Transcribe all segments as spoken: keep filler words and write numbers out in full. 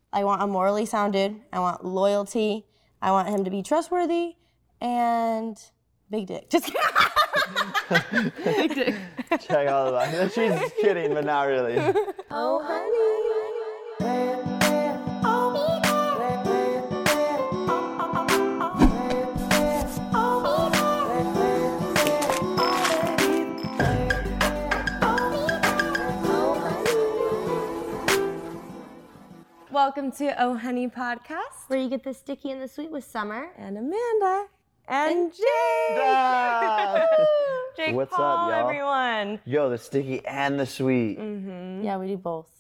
I want a morally sound dude. I want loyalty. I want him to be trustworthy and big dick. Just kidding. Big dick. Check all of that. She's kidding, but not really. Oh, honey. Welcome to Oh Honey Podcast, where you get the sticky and the sweet with Summer and Amanda and, and Jake. Ah! Jake What's Paul, up, y'all? everyone. Yo, the sticky and the sweet. Mm-hmm. Yeah, we do both.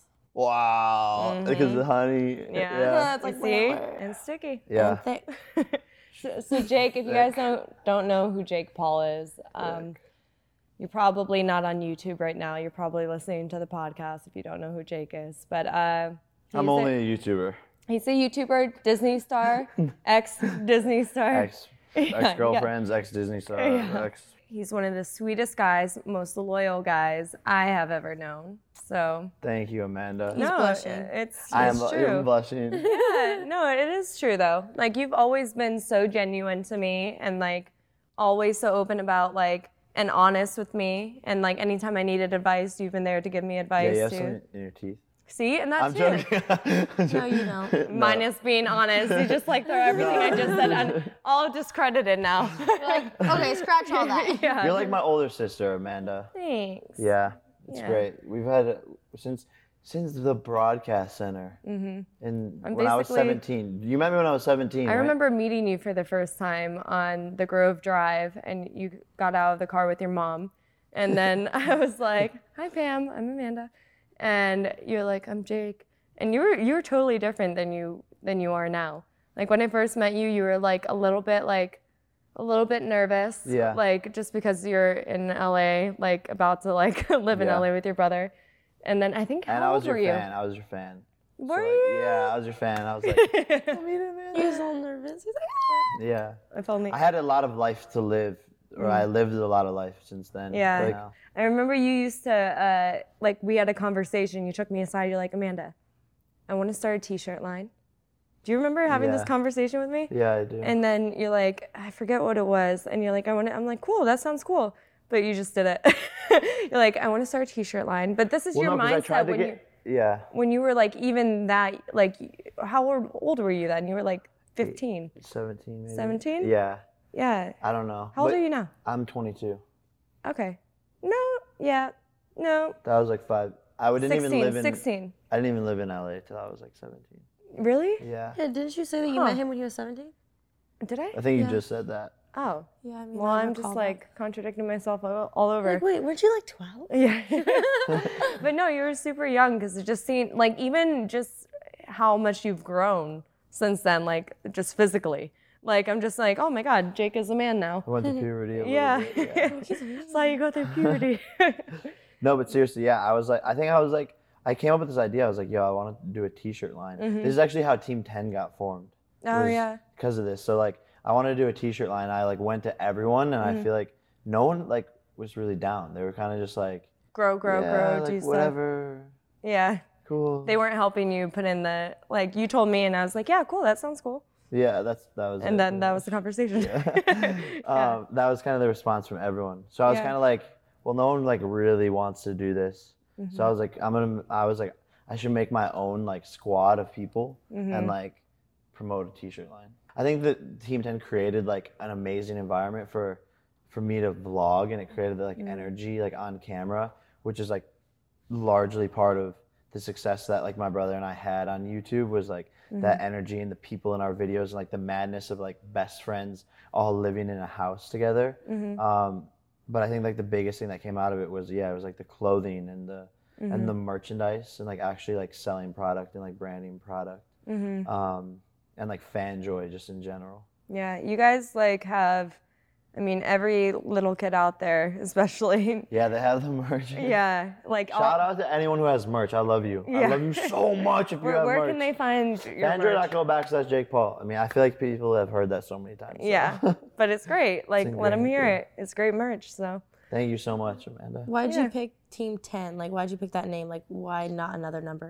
Wow, Mm-hmm. because the honey. Yeah, yeah. it's like see, and sticky. Yeah. And thick. so, so Jake, if you guys don't don't know who Jake Paul is, um, you're probably not on YouTube right now. You're probably listening to the podcast if you don't know who Jake is. But uh, I'm only a, a YouTuber. He's a YouTuber, Disney star, ex-Disney star. Ex, ex-girlfriends, yeah. ex-Disney star, yeah. ex. He's one of the sweetest guys, most loyal guys I have ever known. So thank you, Amanda. He's no, blushing. It's, it's I am true. I'm blushing. Yeah, no, it is true though. Like you've always been so genuine to me, and like always so open about like and honest with me. And like anytime I needed advice, you've been there to give me advice. Yeah, you have too. something in your teeth. See, and that's I'm you. joking. No, you don't. Minus being honest. You just like throw everything no. I just said and all discredited now. You're like, okay, scratch all that. Yeah. You're like my older sister, Amanda. Thanks. Yeah, it's yeah. great. We've had since since the broadcast center. Mm-hmm. And when I was seventeen. You met me when I was seventeen, I right? remember meeting you for the first time on the Grove Drive, and you got out of the car with your mom. And then I was like, hi, Pam, I'm Amanda. And you're like, I'm Jake. And you were you were totally different than you than you are now. Like when I first met you, you were like a little bit like a little bit nervous. Yeah. Like just because you're in L A, like about to like live in yeah. L A with your brother. And then I think how and I was old your were you? fan. I was your fan. Were so, you? Like, yeah, I was your fan. I was like, I mean, Amanda. He was all nervous. He's like, ah. Yeah. If only. I had a lot of life to live. Or mm. I lived a lot of life since then. Yeah. Like, I remember you used to, uh, like, we had a conversation. You took me aside. You're like, Amanda, I want to start a T-shirt line. Do you remember having yeah. this conversation with me? Yeah, I do. And then you're like, I forget what it was. And you're like, I want to, I'm like, cool, that sounds cool. But you just did it. You're like, I want to start a T-shirt line. But this is well, your no, mindset when get, you, yeah. when you were like, even that, like, how old were you then? You were like fifteen. seventeen, maybe. seventeen? Yeah. Yeah. I don't know. How old are you now? I'm twenty-two. Okay. No, yeah, no. That was like five. I didn't sixteen, even live in. sixteen. I didn't even live in L A till I was like seventeen. Really? Yeah. Yeah. Didn't you say that you huh. met him when he was seventeen? Did I? I think yeah. you just said that. Oh. Yeah. I mean, well, I'm just like that. contradicting myself all, all over. Like, wait, weren't you like twelve? Yeah. But no, you were super young because it just seemed like even just how much you've grown since then, like just physically. Like, I'm just like, oh my God, Jake is a man now. I went through puberty a yeah. little bit. Yeah. That's how you go through puberty. No, but seriously, yeah, I was like, I think I was like, I came up with this idea. I was like, yo, I want to do a T-shirt line. Mm-hmm. This is actually how Team ten got formed. Oh, yeah. Because of this. So, like, I wanted to do a T-shirt line. I, like, went to everyone, and mm-hmm. I feel like no one, like, was really down. They were kind of just like, grow, grow, yeah, grow, like, do whatever. Stuff. Yeah. Cool. They weren't helping you put in the, like, you told me, and I was like, yeah, cool, that sounds cool. Yeah, that's that was. And it. then that was the conversation. Yeah. yeah. um, that was kind of the response from everyone. So I was yeah. kind of like, well, no one like really wants to do this. Mm-hmm. So I was like, I'm gonna. I was like, I should make my own like squad of people mm-hmm. and like promote a T-shirt line. I think that Team ten created like an amazing environment for for me to vlog, and it created the, like mm-hmm. energy like on camera, which is like largely part of the success that like my brother and I had on YouTube was like mm-hmm. that energy and the people in our videos and like the madness of like best friends all living in a house together. Mm-hmm. Um, but I think like the biggest thing that came out of it was yeah, it was like the clothing and the mm-hmm. and the merchandise and like actually like selling product and like branding product. Mm-hmm. Um, and like fan joy just in general. Yeah, you guys like have I mean, every little kid out there, especially. Yeah, they have the merch. Yeah, like. Shout all... out to anyone who has merch. I love you. Yeah. I love you so much. If you where, have where merch. Where can they find your Fandra dot co backslash Jake Paul. I mean, I feel like people have heard that so many times. So. Yeah, but it's great. Like, it's let them hear it. It's great merch. So. Thank you so much, Amanda. Why'd yeah. you pick Team ten? Like, why'd you pick that name? Like, why not another number?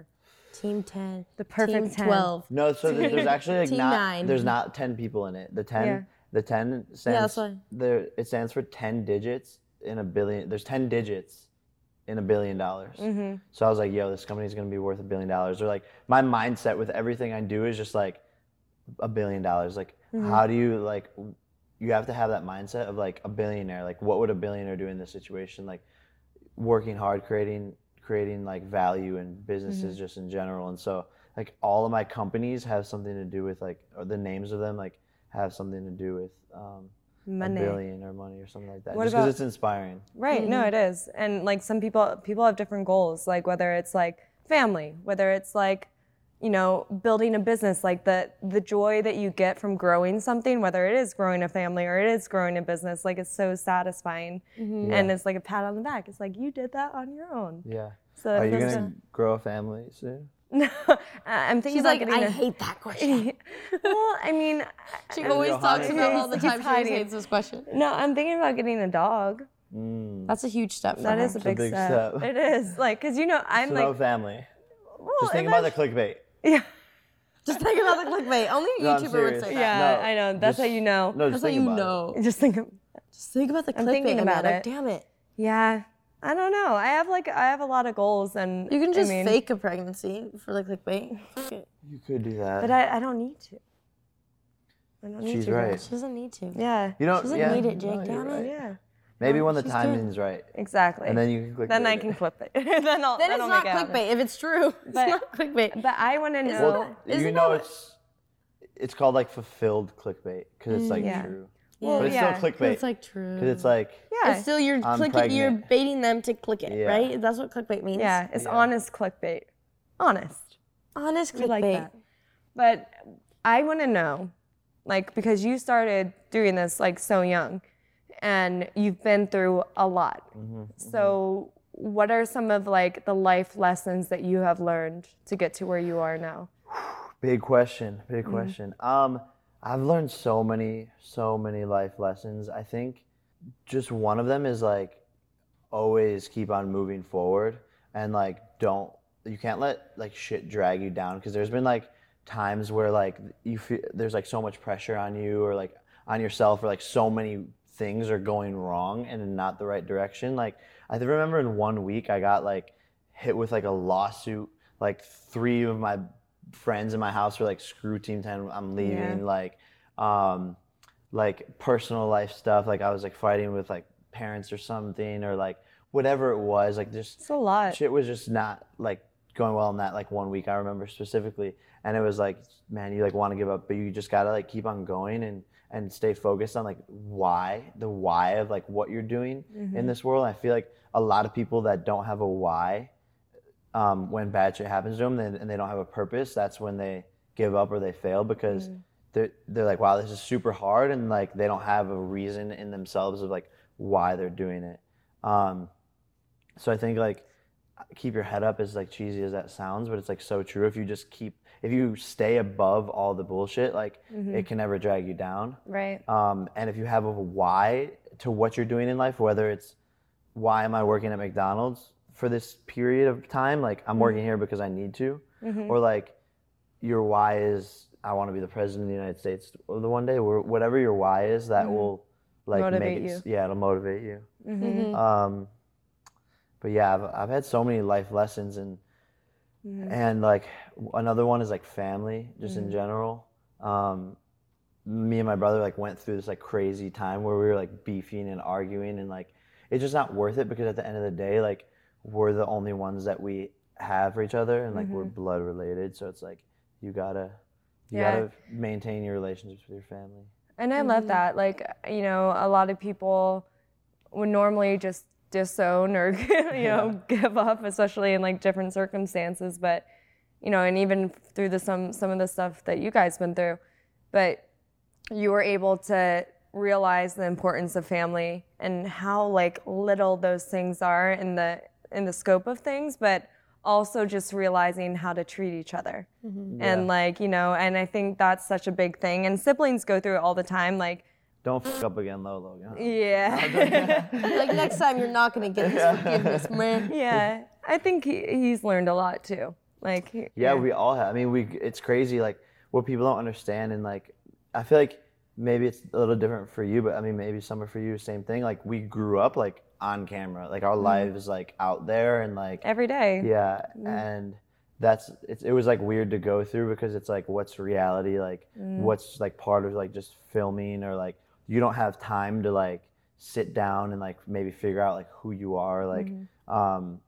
Team ten. The perfect Team ten. twelve. No, so there- there's actually like Team not nine. there's not ten people in it. The ten Yeah. the ten stands that's why. there it stands for ten digits in a billion. There's ten digits in a billion dollars. Mm-hmm. So I was like, yo, this company's gonna be worth a billion dollars. Or like my mindset with everything I do is just like a billion dollars. Like Mm-hmm. how do you like you have to have that mindset of like a billionaire. Like what would a billionaire do in this situation? Like working hard, creating creating like value in businesses Mm-hmm. just in general. And so like all of my companies have something to do with like or the names of them like have something to do with um, Money. a billion or money or something like that. What Just because about- it's inspiring. Right. No, it is. And like some people people have different goals, like whether it's like family, whether it's like, you know, building a business, like the the joy that you get from growing something, whether it is growing a family or it is growing a business, like it's so satisfying. And it's like a pat on the back. It's like you did that on your own. Yeah. So Are it you feels gonna grow a family soon? No, I'm thinking She's about like, getting I a- hate that question. Well, I mean, She I- always talks Johanna- about all the He's time she hiding. hates this question. no, I'm thinking about getting a dog. Mm. That's a huge step for That her. is a big, big step. step. It is like, cause you know, I'm It's like, about family. well, Just think about the imagine- clickbait. Yeah, Just think about the clickbait. Only a No, I'm YouTuber would serious. say yeah, that. No, I know. That's just- how you know. No, That's just how think you about it. know. Just think of, Just think about the I'm clickbait. thinking about Amanda. it. Damn it. yeah, I don't know. I have like, I have a lot of goals, and You can just I mean, fake a pregnancy for the clickbait. Fuck it. You could do that. but I, I don't need to. I don't need She's to. right. She doesn't need to. Yeah. You don't. She doesn't yeah, need it, Jake. no, you're Damn right. it. Yeah. Maybe No, when the she's timing's right, Exactly. and then you can click. Then I can flip it. then I'll. Then then it's I'll not make it happen. clickbait. If it's true, it's But- not clickbait. But I want to Isn't know. Well, Isn't you know that- it's it's called like fulfilled clickbait because it's like Yeah. true, Well, but it's yeah. still clickbait It's like true. because it's like yeah. It's still you're I'm clicking. You're pregnant. baiting them to click it, Yeah. right? That's what clickbait means. yeah. It's Yeah. honest clickbait. Honest. Honest We clickbait. like that. But I want to know, like, because you started doing this like so young, and you've been through a lot. mm-hmm, So, what are some of like the life lessons that you have learned to get to where you are now? big question, big Mm-hmm. question. Um, I've learned so many, so many life lessons. I think just one of them is like always keep on moving forward and like don't you can't let like shit drag you down because there's been like times where like you feel there's like so much pressure on you or like on yourself or like so many things are going wrong and in not the right direction. Like I remember in one week I got like hit with like a lawsuit. Like three of my friends in my house were like, screw Team ten, I'm leaving. Yeah. Like um like personal life stuff. Like I was like fighting with like parents or something or like whatever it was. Like just It's a lot. shit was just not like going well in that like one week I remember specifically. And it was like, man, you like want to give up, but you just gotta like keep on going and and stay focused on like why, the why of like what you're doing in this world. And I feel like a lot of people that don't have a why, um, when bad shit happens to them and, and they don't have a purpose, that's when they give up or they fail because they're, they're like, wow, this is super hard. And like, they don't have a reason in themselves of like why they're doing it. Um, so I think like, keep your head up as like cheesy as that sounds, but it's like so true. If you just keep, if you stay above all the bullshit, like it can never drag you down. Right. Um, and if you have a why to what you're doing in life, whether it's why am I working at McDonald's for this period of time, like I'm working here because I need to, or like your why is I want to be the president of the United States the one day, or whatever your why is, that will like Motivate make it, you. yeah, it'll motivate you. Mm-hmm. Um, but yeah, I've, I've had so many life lessons and and like another one is like family, just in general. Um, me and my brother like went through this like crazy time where we were like beefing and arguing and like it's just not worth it because at the end of the day, like we're the only ones that we have for each other and like we're blood related. So it's like you gotta you Yeah. gotta maintain your relationships with your family. And I love that. Like, you know, a lot of people would normally just disown or, you know, give up, especially in like different circumstances. But, you know, and even through the some some of the stuff that you guys been through, but you were able to realize the importance of family and how like little those things are in the in the scope of things, but also just realizing how to treat each other. And like, you know, and I think that's such a big thing. And siblings go through it all the time. Like, Don't fuck up again, though, Logan. yeah. Like next time, you're not gonna get this forgiveness, man. Yeah. I think he, he's learned a lot too. Like yeah, yeah. we all have. I mean, we it's crazy like what people don't understand, and like I feel like maybe it's a little different for you, but I mean maybe some are for you, same thing. Like we grew up like on camera, like our lives like out there and like every day. yeah, and that's it's, it was like weird to go through because it's like what's reality, like what's like part of like just filming, or like you don't have time to like sit down and like maybe figure out like who you are, like um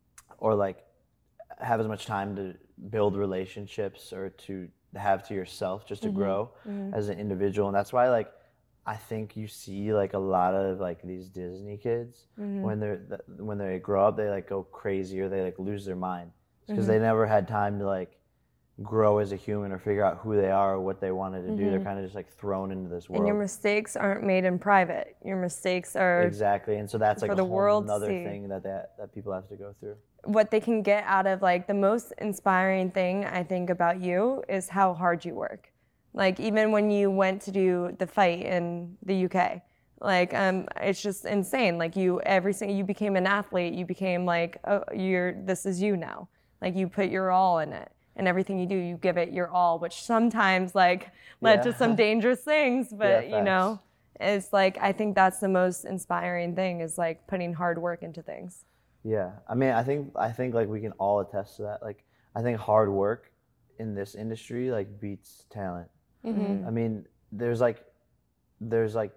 or like have as much time to build relationships or to have to yourself just to grow as an individual. And that's why like I think you see like a lot of like these Disney kids when they're th- when they grow up, they like go crazy or they like lose their mind because they never had time to like grow as a human or figure out who they are or what they wanted to do. They're kind of just like thrown into this world. And your mistakes aren't made in private. Your mistakes are exactly, and so that's like for a the whole world to another see. thing that, that that people have to go through. What they can get out of like the most inspiring thing I think about you is how hard you work. Like even when you went to do the fight in the U K, like um, it's just insane. Like you, every single, you became an athlete. You became like, oh, you're, this is you now. Like you put your all in it, and everything you do, you give it your all, which sometimes like led Yeah. to some dangerous things. But Yeah, you know, it's like I think that's the most inspiring thing is like putting hard work into things. Yeah, I mean, I think I think like we can all attest to that. Like, I think hard work in this industry like beats talent. Mm-hmm. I mean, there's like, there's like,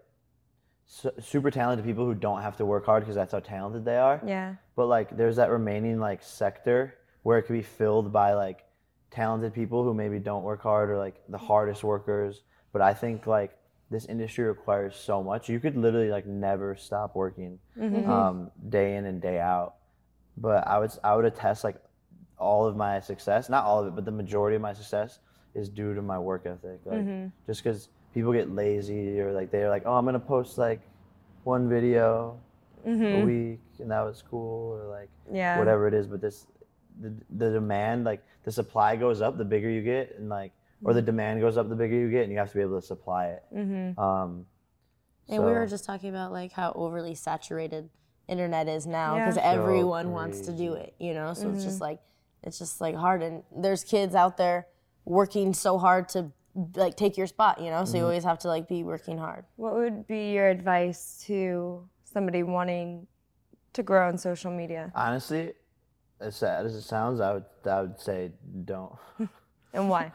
su- super talented people who don't have to work hard because that's how talented they are. Yeah. But like, there's that remaining like sector where it could be filled by like talented people who maybe don't work hard or like the hardest workers. But I think like this industry requires so much. You could literally like never stop working, Mm-hmm. um, day in and day out. But I would I would attest like all of my success, not all of it, but the majority of my success is due to my work ethic. Like Mm-hmm. just because people get lazy or like they're like, oh, I'm gonna post like one video Mm-hmm. a week and that was cool, or like Yeah. whatever it is. But this the the demand, like the supply goes up the bigger you get, and like or the demand goes up the bigger you get, and you have to be able to supply it. Mm-hmm. Um, And we so- were just talking about like how overly saturated internet is now Yeah. because So everyone wants to do crazy. it, you know. So it's just like it's just like hard, and there's kids out there working so hard to like take your spot, you know. So you always have to like be working hard. What would be your advice to somebody wanting to grow on social media? honestly, as sad as it sounds, I would I would say don't. And why?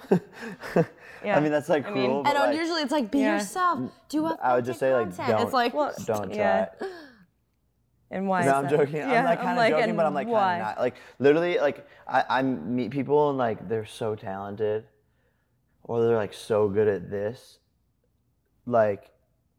Yeah. I mean that's like I cruel. mean- but, And like, usually it's like be Yeah. yourself, do authentic I would just say, like, content. don't- It's like Well, don't try yeah. it. And why? No, is I'm that? joking. Yeah, I'm like kind of joking, and but I'm like why? kind of not. Like literally, like I, I meet people and like they're so talented, or they're like so good at this, like.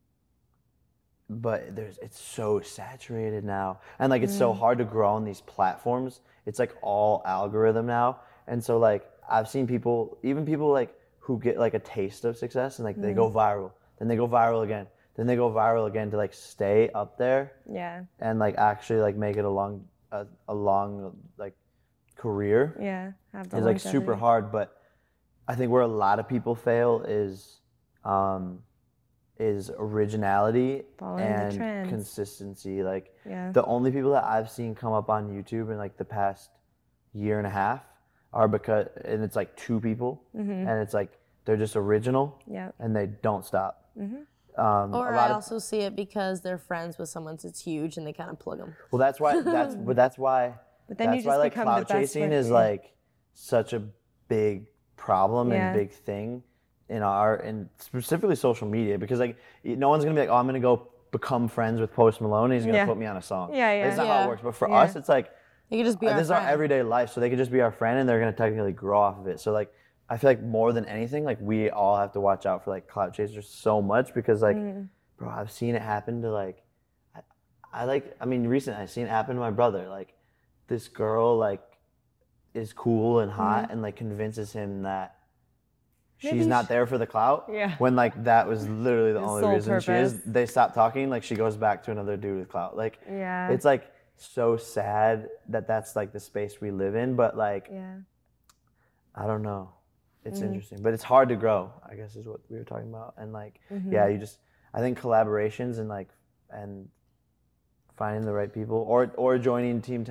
But there's it's so saturated now, and like it's Mm. so hard to grow on these platforms. It's like all algorithm now, and so like I've seen people, even people like who get like a taste of success, and like they go Mm. viral, then they go viral again, then they go viral again to like stay up there Yeah. and like actually like make it a long a, a long like career Yeah. Have the is like super longevity. hard. But I think where a lot of people fail is um is originality Following the and trends. consistency. Like Yeah. the only people that I've seen come up on YouTube in like the past year and a half are because, and it's like two people, Mm-hmm. and it's like they're just original Yeah. and they don't stop. Mm-hmm. Um, or a lot I of, also see it because they're friends with someone that's huge and they kind of plug them. well, that's why. That's but that's why. But then you that's just why like become clout the best chasing friend. is Yeah. like such a big problem Yeah. and big thing in our and specifically social media, because like no one's gonna be like, oh, I'm gonna go become friends with Post Malone and he's gonna Yeah. put me on a song. Yeah, yeah. That's not how Yeah. it works. But for Yeah. us, it's like They could just be uh, our this is our friend. everyday life, so they could just be our friend and they're gonna technically grow off of it. So like I feel like more than anything, like we all have to watch out for like clout chasers so much, because like Mm. bro, I've seen it happen to like I, I like I mean recently I've seen it happen to my brother. Like this girl like is cool and hot and like convinces him that Maybe she's not sh- there for the clout. Yeah. When like that was literally the His only sole reason she is. purpose. They stop talking, like she goes back to another dude with clout. Like Yeah. it's like so sad that that's like the space we live in, but like Yeah. I don't know. It's Mhm. interesting, but it's hard to grow, I guess is what we were talking about. And like Mhm. yeah, you just I think collaborations and like and finding the right people, or or joining Team ten.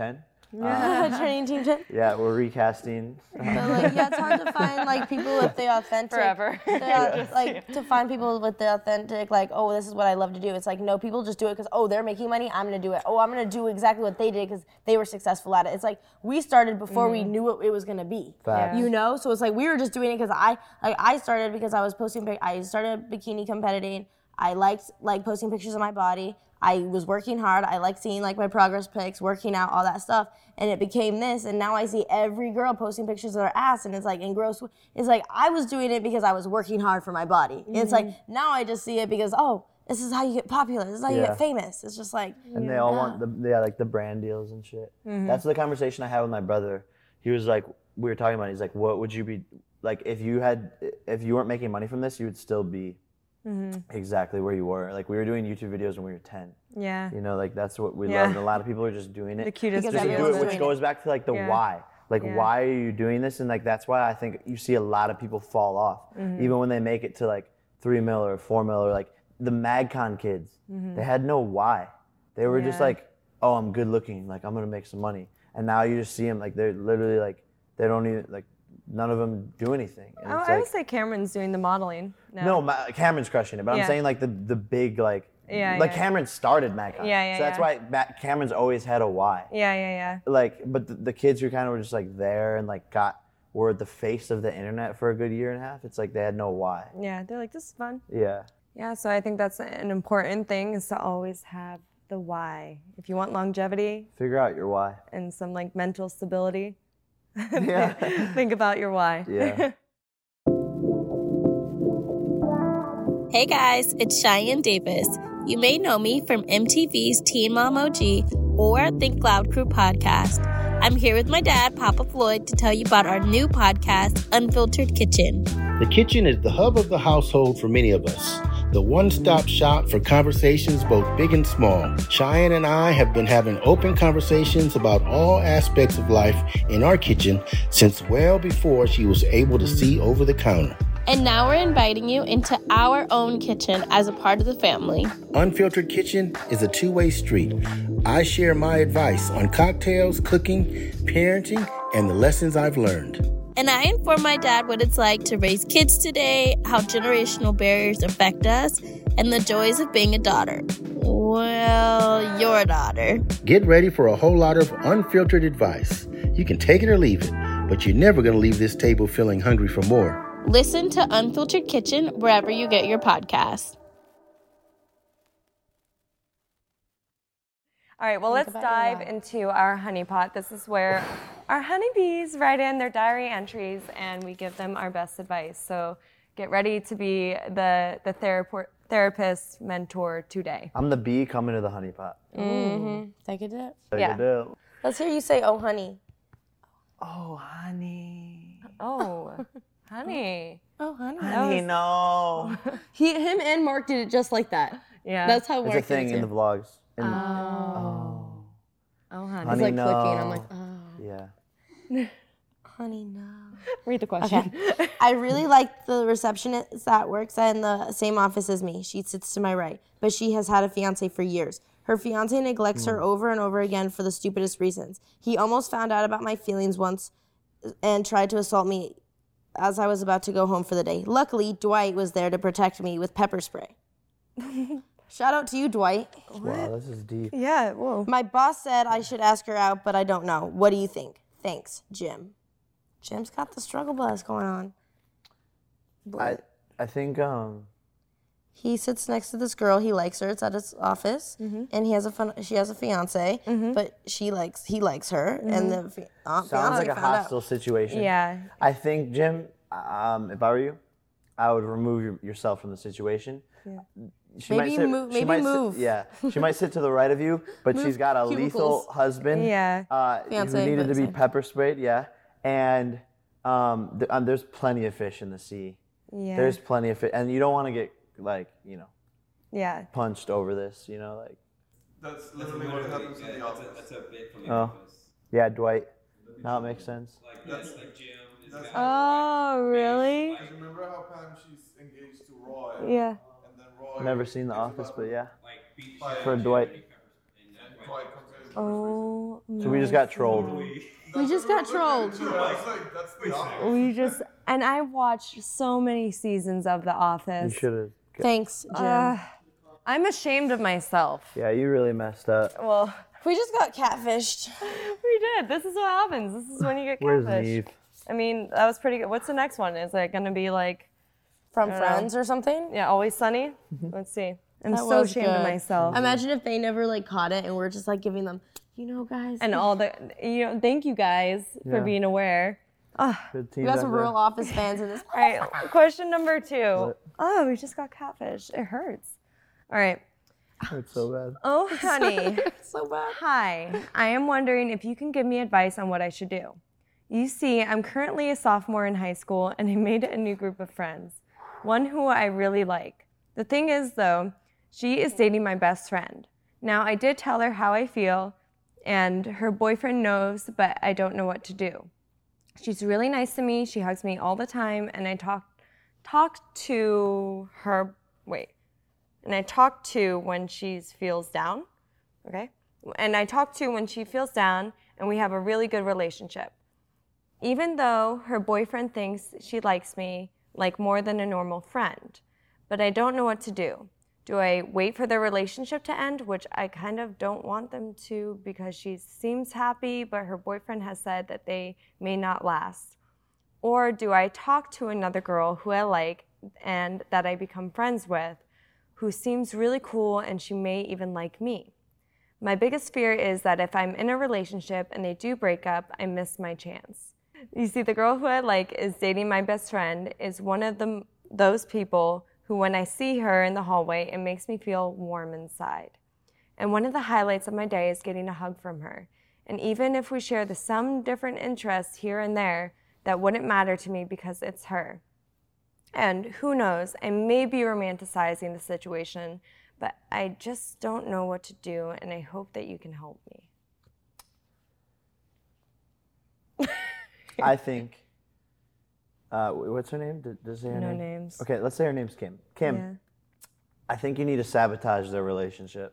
Uh, training team Tim. Yeah, we're recasting. So, like, yeah, it's hard to find like people with the authentic. Forever. The, yeah. Like to find people with the authentic, like, oh, this is what I love to do. It's like no, people just do it because oh, they're making money. I'm gonna do it. Oh, I'm gonna do exactly what they did because they were successful at it. It's like we started before mm-hmm. we knew what it was gonna be. Facts. You know, so it's like we were just doing it because I, like, I started because I was posting. I started bikini competing. I liked like posting pictures of my body. I was working hard. I like seeing like my progress pics, working out, all that stuff. And it became this. And now I see every girl posting pictures of their ass. And it's like in gross. It's like I was doing it because I was working hard for my body. Mm-hmm. It's like now I just see it because, oh, this is how you get popular. This is how yeah. you get famous. It's just like. And they all yeah. want the yeah like the brand deals and shit. Mm-hmm. That's the conversation I had with my brother. He was like, we were talking about it. He's like, what would you be like if you had if you weren't making money from this, you would still be. Mm-hmm. Exactly where you were. Like we were doing YouTube videos when we were ten. Yeah. You know, like that's what we yeah. loved. A lot of people are just doing it. The cutest just to do it, which goes back to like the yeah. why. Like yeah. why are you doing this? And like that's why I think you see a lot of people fall off, mm-hmm. even when they make it to like three mil or four mil or like the MagCon kids. Mm-hmm. They had no why. They were yeah. just like, oh, I'm good looking. Like I'm gonna make some money. And now you just see them like they're literally like they don't even like. None of them do anything. And I, I like, would say Cameron's doing the modeling. No, no my, Cameron's crushing it, but yeah. I'm saying like the the big like, yeah, like yeah. Cameron started MagCon. Yeah, yeah, so that's yeah. why Matt, Cameron's always had a why. Yeah, yeah, yeah. Like, but the, the kids who kind of were just like there and like got were the face of the internet for a good year and a half. It's like they had no why. Yeah, they're like, this is fun. Yeah. Yeah, so I think that's an important thing is to always have the why. If you want longevity. Figure out your why. And some like mental stability. Yeah. Think about your why. Yeah. Hey guys, it's Cheyenne Davis. You may know me from M T V's Teen Mom O G or Think Loud Crew podcast. I'm here with my dad, Papa Floyd, to tell you about our new podcast, Unfiltered Kitchen. The kitchen is the hub of the household for many of us. The one-stop shop for conversations both big and small. Cheyenne and I have been having open conversations about all aspects of life in our kitchen since well before she was able to see over the counter. And now we're inviting you into our own kitchen as a part of the family. Unfiltered Kitchen is a two-way street. I share my advice on cocktails, cooking, parenting, and the lessons I've learned. And I inform my dad what it's like to raise kids today, how generational barriers affect us, and the joys of being a daughter. Well, your daughter. Get ready for a whole lot of unfiltered advice. You can take it or leave it, but you're never going to leave this table feeling hungry for more. Listen to Unfiltered Kitchen wherever you get your podcasts. All right, well, let's dive into our honey pot. This is where our honeybees write in their diary entries, and we give them our best advice. So get ready to be the, the therapo- therapist mentor today. I'm the bee coming to the honey pot. Mm-hmm. Take a dip. Take yeah. a dip. Let's hear you say, oh, honey. Oh, honey. Oh, honey. Oh, honey. Honey, was... no. he, him and Mark did it just like that. Yeah. That's how Mark did it. It's a thing did it in the vlogs. In oh. The... oh. Oh, honey. honey He's like no. clicking. I'm like, oh. Yeah. Honey, no. Read the question. Okay. I really like the receptionist that works in the same office as me. She sits to my right, but she has had a fiance for years. Her fiance neglects mm. her over and over again for the stupidest reasons. He almost found out about my feelings once and tried to assault me as I was about to go home for the day. Luckily, Dwight was there to protect me with pepper spray. Shout out to you, Dwight. What? Wow, this is deep. Yeah, whoa. My boss said I should ask her out, but I don't know. What do you think? Thanks, Jim. Jim's got the struggle bus going on. I I think um he sits next to this girl. He likes her. It's at his office, mm-hmm. and he has a fun. She has a fiance, mm-hmm. but she likes he likes her, mm-hmm. and the fi- uh, sounds like a hostile out. situation. Yeah. I think Jim, um, if I were you, I would remove your, yourself from the situation. Yeah. She maybe might sit, move. She Maybe might move. Sit, yeah, she might sit to the right of you, but she's got a cubicles. lethal husband. Yeah. Uh, Fiance, who needed to be same. pepper sprayed. Yeah, and um, th- um, there's plenty of fish in the sea. Yeah. There's plenty of fish, and you don't want to get like you know. Yeah. Punched over this, you know, like. That's literally what happens in the office. That's a bit from the oh. office. Yeah, Dwight. Now it makes sense. Like that's like Jim. Is That's oh, really? Because remember how Pam she's engaged to Roy? Yeah. And then Roy. Never seen The Office, but yeah. Like for Dwight. And Dwight comes in. Oh. So we just got trolled. We just got trolled. That's like, that's the opposite. We just and I watched so many seasons of The You Office. should have. Thanks, Jim. Uh, I'm ashamed of myself. Yeah, you really messed up. Well, we just got catfished. we did. This is what happens. This is when you get Where's catfished. Neve? I mean, that was pretty good. What's the next one? Is it gonna be like, From I don't Friends or something? yeah, Always Sunny? Let's see. I'm That so was ashamed of good. myself. Imagine if they never like caught it and we're just like giving them, you know, guys. And all the, you know, thank you guys for Yeah. being aware. Good team we got back some there. real Office fans in this. All right, question number two. Oh, we just got catfish. It hurts. All right. It's so bad. Oh, honey. so bad. Hi. I am wondering if you can give me advice on what I should do. You see, I'm currently a sophomore in high school and I made a new group of friends. One who I really like. The thing is, though, she is dating my best friend. Now, I did tell her how I feel, and her boyfriend knows, but I don't know what to do. She's really nice to me. She hugs me all the time, and I talk talk to her. Wait, and I talk to when she feels down. Okay, and I talk to when she feels down, and we have a really good relationship. Even though her boyfriend thinks she likes me like more than a normal friend, but I don't know what to do. Do I wait for their relationship to end, which I kind of don't want them to because she seems happy, but her boyfriend has said that they may not last? Or do I talk to another girl who I like and that I become friends with, who seems really cool and she may even like me? My biggest fear is that if I'm in a relationship and they do break up, I miss my chance. You see, the girl who I like is dating my best friend, is one of the, those people who, when I see her in the hallway, it makes me feel warm inside. And one of the highlights of my day is getting a hug from her. And even if we share the some different interests here and there, that wouldn't matter to me because it's her. And who knows, I may be romanticizing the situation, but I just don't know what to do, and I hope that you can help me. I think. Uh, what's her name? Does, does it say her No name? names. Okay, let's say her name's Kim. Kim, Yeah. I think you need to sabotage their relationship.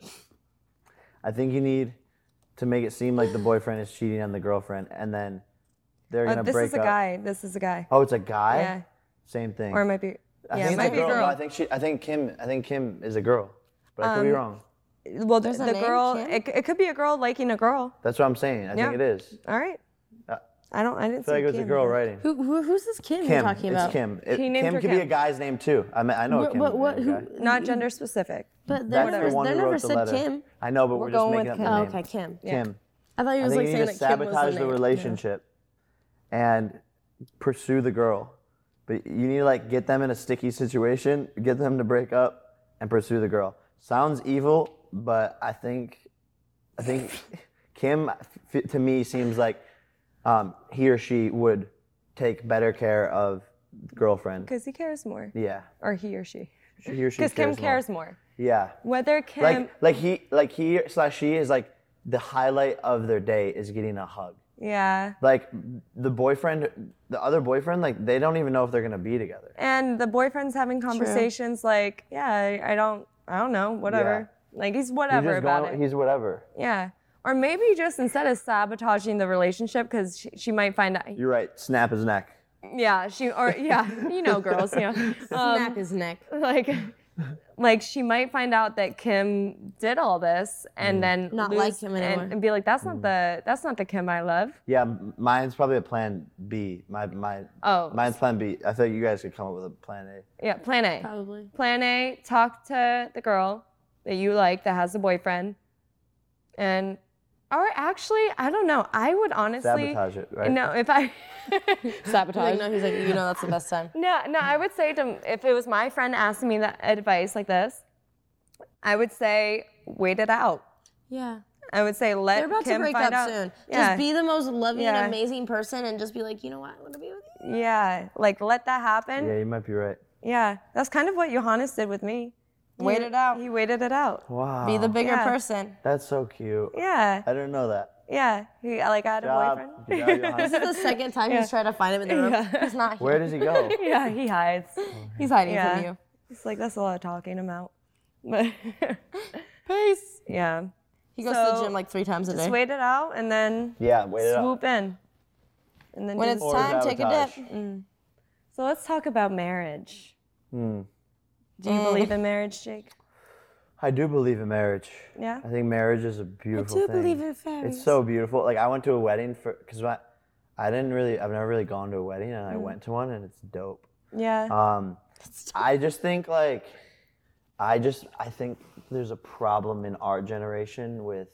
I think you need to make it seem like the boyfriend is cheating on the girlfriend, and then they're Uh, gonna this break is a up. guy. This is a guy. Oh, it's a guy. Yeah. Same thing. Or it might be. I yeah, think it it's might a be girl. a girl. No, I think she. I think Kim. I think Kim is a girl, but I could be Um, wrong. Well, the, There's a the name, girl. Kim? It, it could be a girl liking a girl. That's what I'm saying. I Yeah. think it is. All right. Uh, I don't. I didn't I feel see like it was a Kim. girl writing. Who, who who's this Kim, Kim. you're talking it's about? Kim. It, He named Kim her could be a Kim. guy's name too. I mean, I know What- Kim. what- is a what- name, who- guy. Not gender specific. But they That's never, the one they who never wrote the said letter. Kim. I know, but We're we're, just going making with up Kim. the Oh, name. okay, Kim. Kim. I thought he I was think like you saying need to that Kim was the sabotage the name. relationship and pursue the girl. But you need to like get them in a sticky situation, get them to break up, and pursue the girl. Sounds evil, but I think, I think Kim f- to me seems like um, he or she would take better care of the girlfriend. Because he cares more, Yeah, or he or she. he or she. Because Kim more. cares more. Yeah. Whether Kim. Like like he like he slash she is like the highlight of their day is getting a hug. yeah. Like the boyfriend, the other boyfriend, like they don't even know if they're gonna be together. And the boyfriend's having conversations like, yeah, I, I don't, I don't know, whatever. Like he's He's whatever just about going, it. he's whatever. Yeah. Or maybe just instead of sabotaging the relationship, because she, she might find out. You're right. Snap his neck. Yeah, she or yeah, you know, girls, you know, um, Snap his neck. like, like she might find out that Kim did all this and then Not lose like him anymore. and, and be like, that's not the that's not the Kim I love. Yeah, m- mine's probably a plan B. My my. Oh. Mine's plan B. I thought you guys could come up with a plan A. Yeah, plan A. Probably. Plan A, talk to the girl that you like that has a boyfriend, and or actually, I don't know. I would honestly Sabotage it, right? No, if I sabotage. Like, no, he's like, you know, that's the best time. No, no, I would say to if it was my friend asking me that advice like this, I would say wait it out. Yeah. I would say let They're about Kim to break find up out. soon. Yeah, Just be the most loving Yeah. and amazing person and just be like, you know what, I want to be with you. yeah, like let that happen. Yeah, Yeah, you might be right. that's kind of what Johannes did with me. Wait He- it out. He waited it out. Wow. Be the bigger Yeah. person. That's so cute. Yeah, I didn't know that. yeah. He like I had a Job. boyfriend. Good job, Johannes. This is the second time he's trying to find him in the room. Yeah. He's not here. Where does he go? Yeah, he hides. He's hiding Yeah. from you. He's like, that's a lot of talking. I'm out. But peace. Yeah. He goes to the So, gym like three times a Just day. wait it out and then Yeah, wait it out. swoop in. And then When do- it's Or time, take a sabotage. dip. So let's talk about marriage. Hmm. Do you believe in marriage, Jake? I do believe in marriage. Yeah? I think marriage is a beautiful I do thing. believe in fairies. It's so beautiful. Like I went to a wedding for because I, I didn't really I've never really gone to a wedding and I Mm. went to one and it's dope. Yeah. Um, I just think like, I just I think there's a problem in our generation with,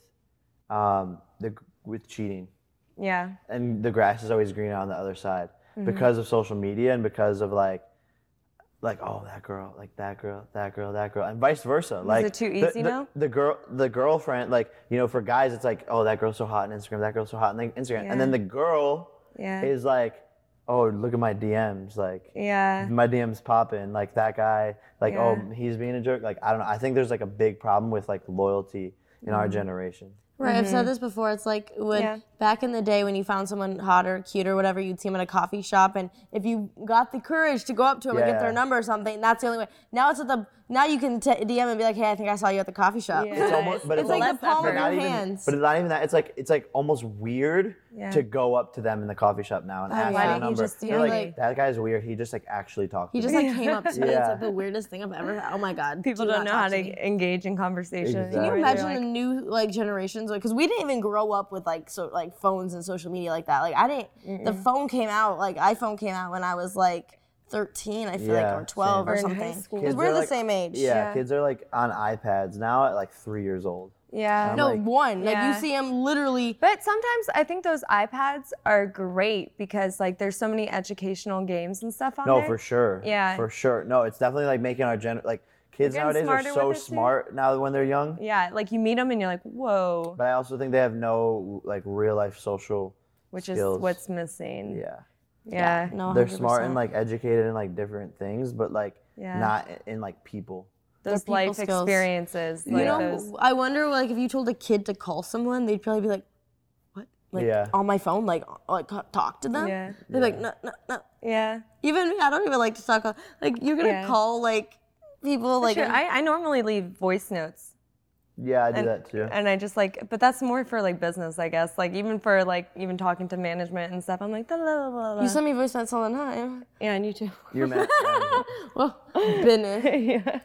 um, the with cheating, yeah. and the grass is always greener on the other side Mm-hmm. because of social media and because of like, like oh that girl, like that girl, that girl, that girl, and vice versa. Like it too the- easy the, now? The girl, the girlfriend, like you know, for guys it's like oh that girl's so hot on Instagram, that girl's so hot on Instagram, and then Yeah. the girl Yeah. is like, oh look at my D Ms, like. Yeah. My D Ms popping, like that guy, like oh Yeah. he's being a jerk. Like I don't know. I think there's like a big problem with like loyalty in our generation. Right, I've said this before. It's like when Yeah. back in the day when you found someone hot or cute or whatever, you'd see them at a coffee shop, and if you got the courage to go up to them and get Yeah. their number or something, that's the only way. Now it's at the now you can t- D M and be like, hey, I think I saw you at the coffee shop. Yeah. It's almost, but It's like the less palm of effort. your not even, hands. But it's not even that. It's like it's like almost weird Yeah. to go up to them in the coffee shop now and ask why their didn't you number. just do You're like, like- that guy's weird. He just like actually talked. He to just me. like came up to me. It's Yeah. like the weirdest thing I've ever had. Oh my god. People do don't not know talk how to me. engage in conversation. Exactly. Can you They're imagine like, the new like generations? Because we didn't even grow up with like so like phones and social media like that. Like I didn't. The phone came out like iPhone came out when I was like thirteen. I feel Yeah, like or twelve same. or Or in high something. school. Because Kids we're are, the like- same age. Yeah, Yeah. kids are like on iPads now at like three years old. Yeah. I'm No, like- one. Like Yeah. you see them literally. But sometimes I think those iPads are great because like there's so many educational games and stuff on No, there. for sure. Yeah. For sure. No, it's definitely like making our gen like kids getting nowadays are smarter so with it, too. smart now when they're young. Yeah, like you meet them and you're like, whoa, But I also think they have no like real life social which skills. is what's missing. Yeah. Yeah. No, They're one hundred smart and percent. like educated in like different things, but like Yeah. not in, in like people. Those people life skills. experiences. You Like know, those. I wonder like if you told a kid to call someone, they'd probably be like, "What? Like Yeah. on my phone? Like like talk to them?" Yeah. They're like, "No, no, no." Yeah. Even me, I don't even like to talk. on- Like you're gonna Yeah. call like people like. Sure, I, I normally leave voice notes. Yeah, I do And, that too. and I just like, but that's more for like business, I guess. Like even for like even talking to management and stuff, I'm like, blah, blah, blah, blah. You send me voice notes all the time. yeah, and you too. You're man. Well, been it. yeah.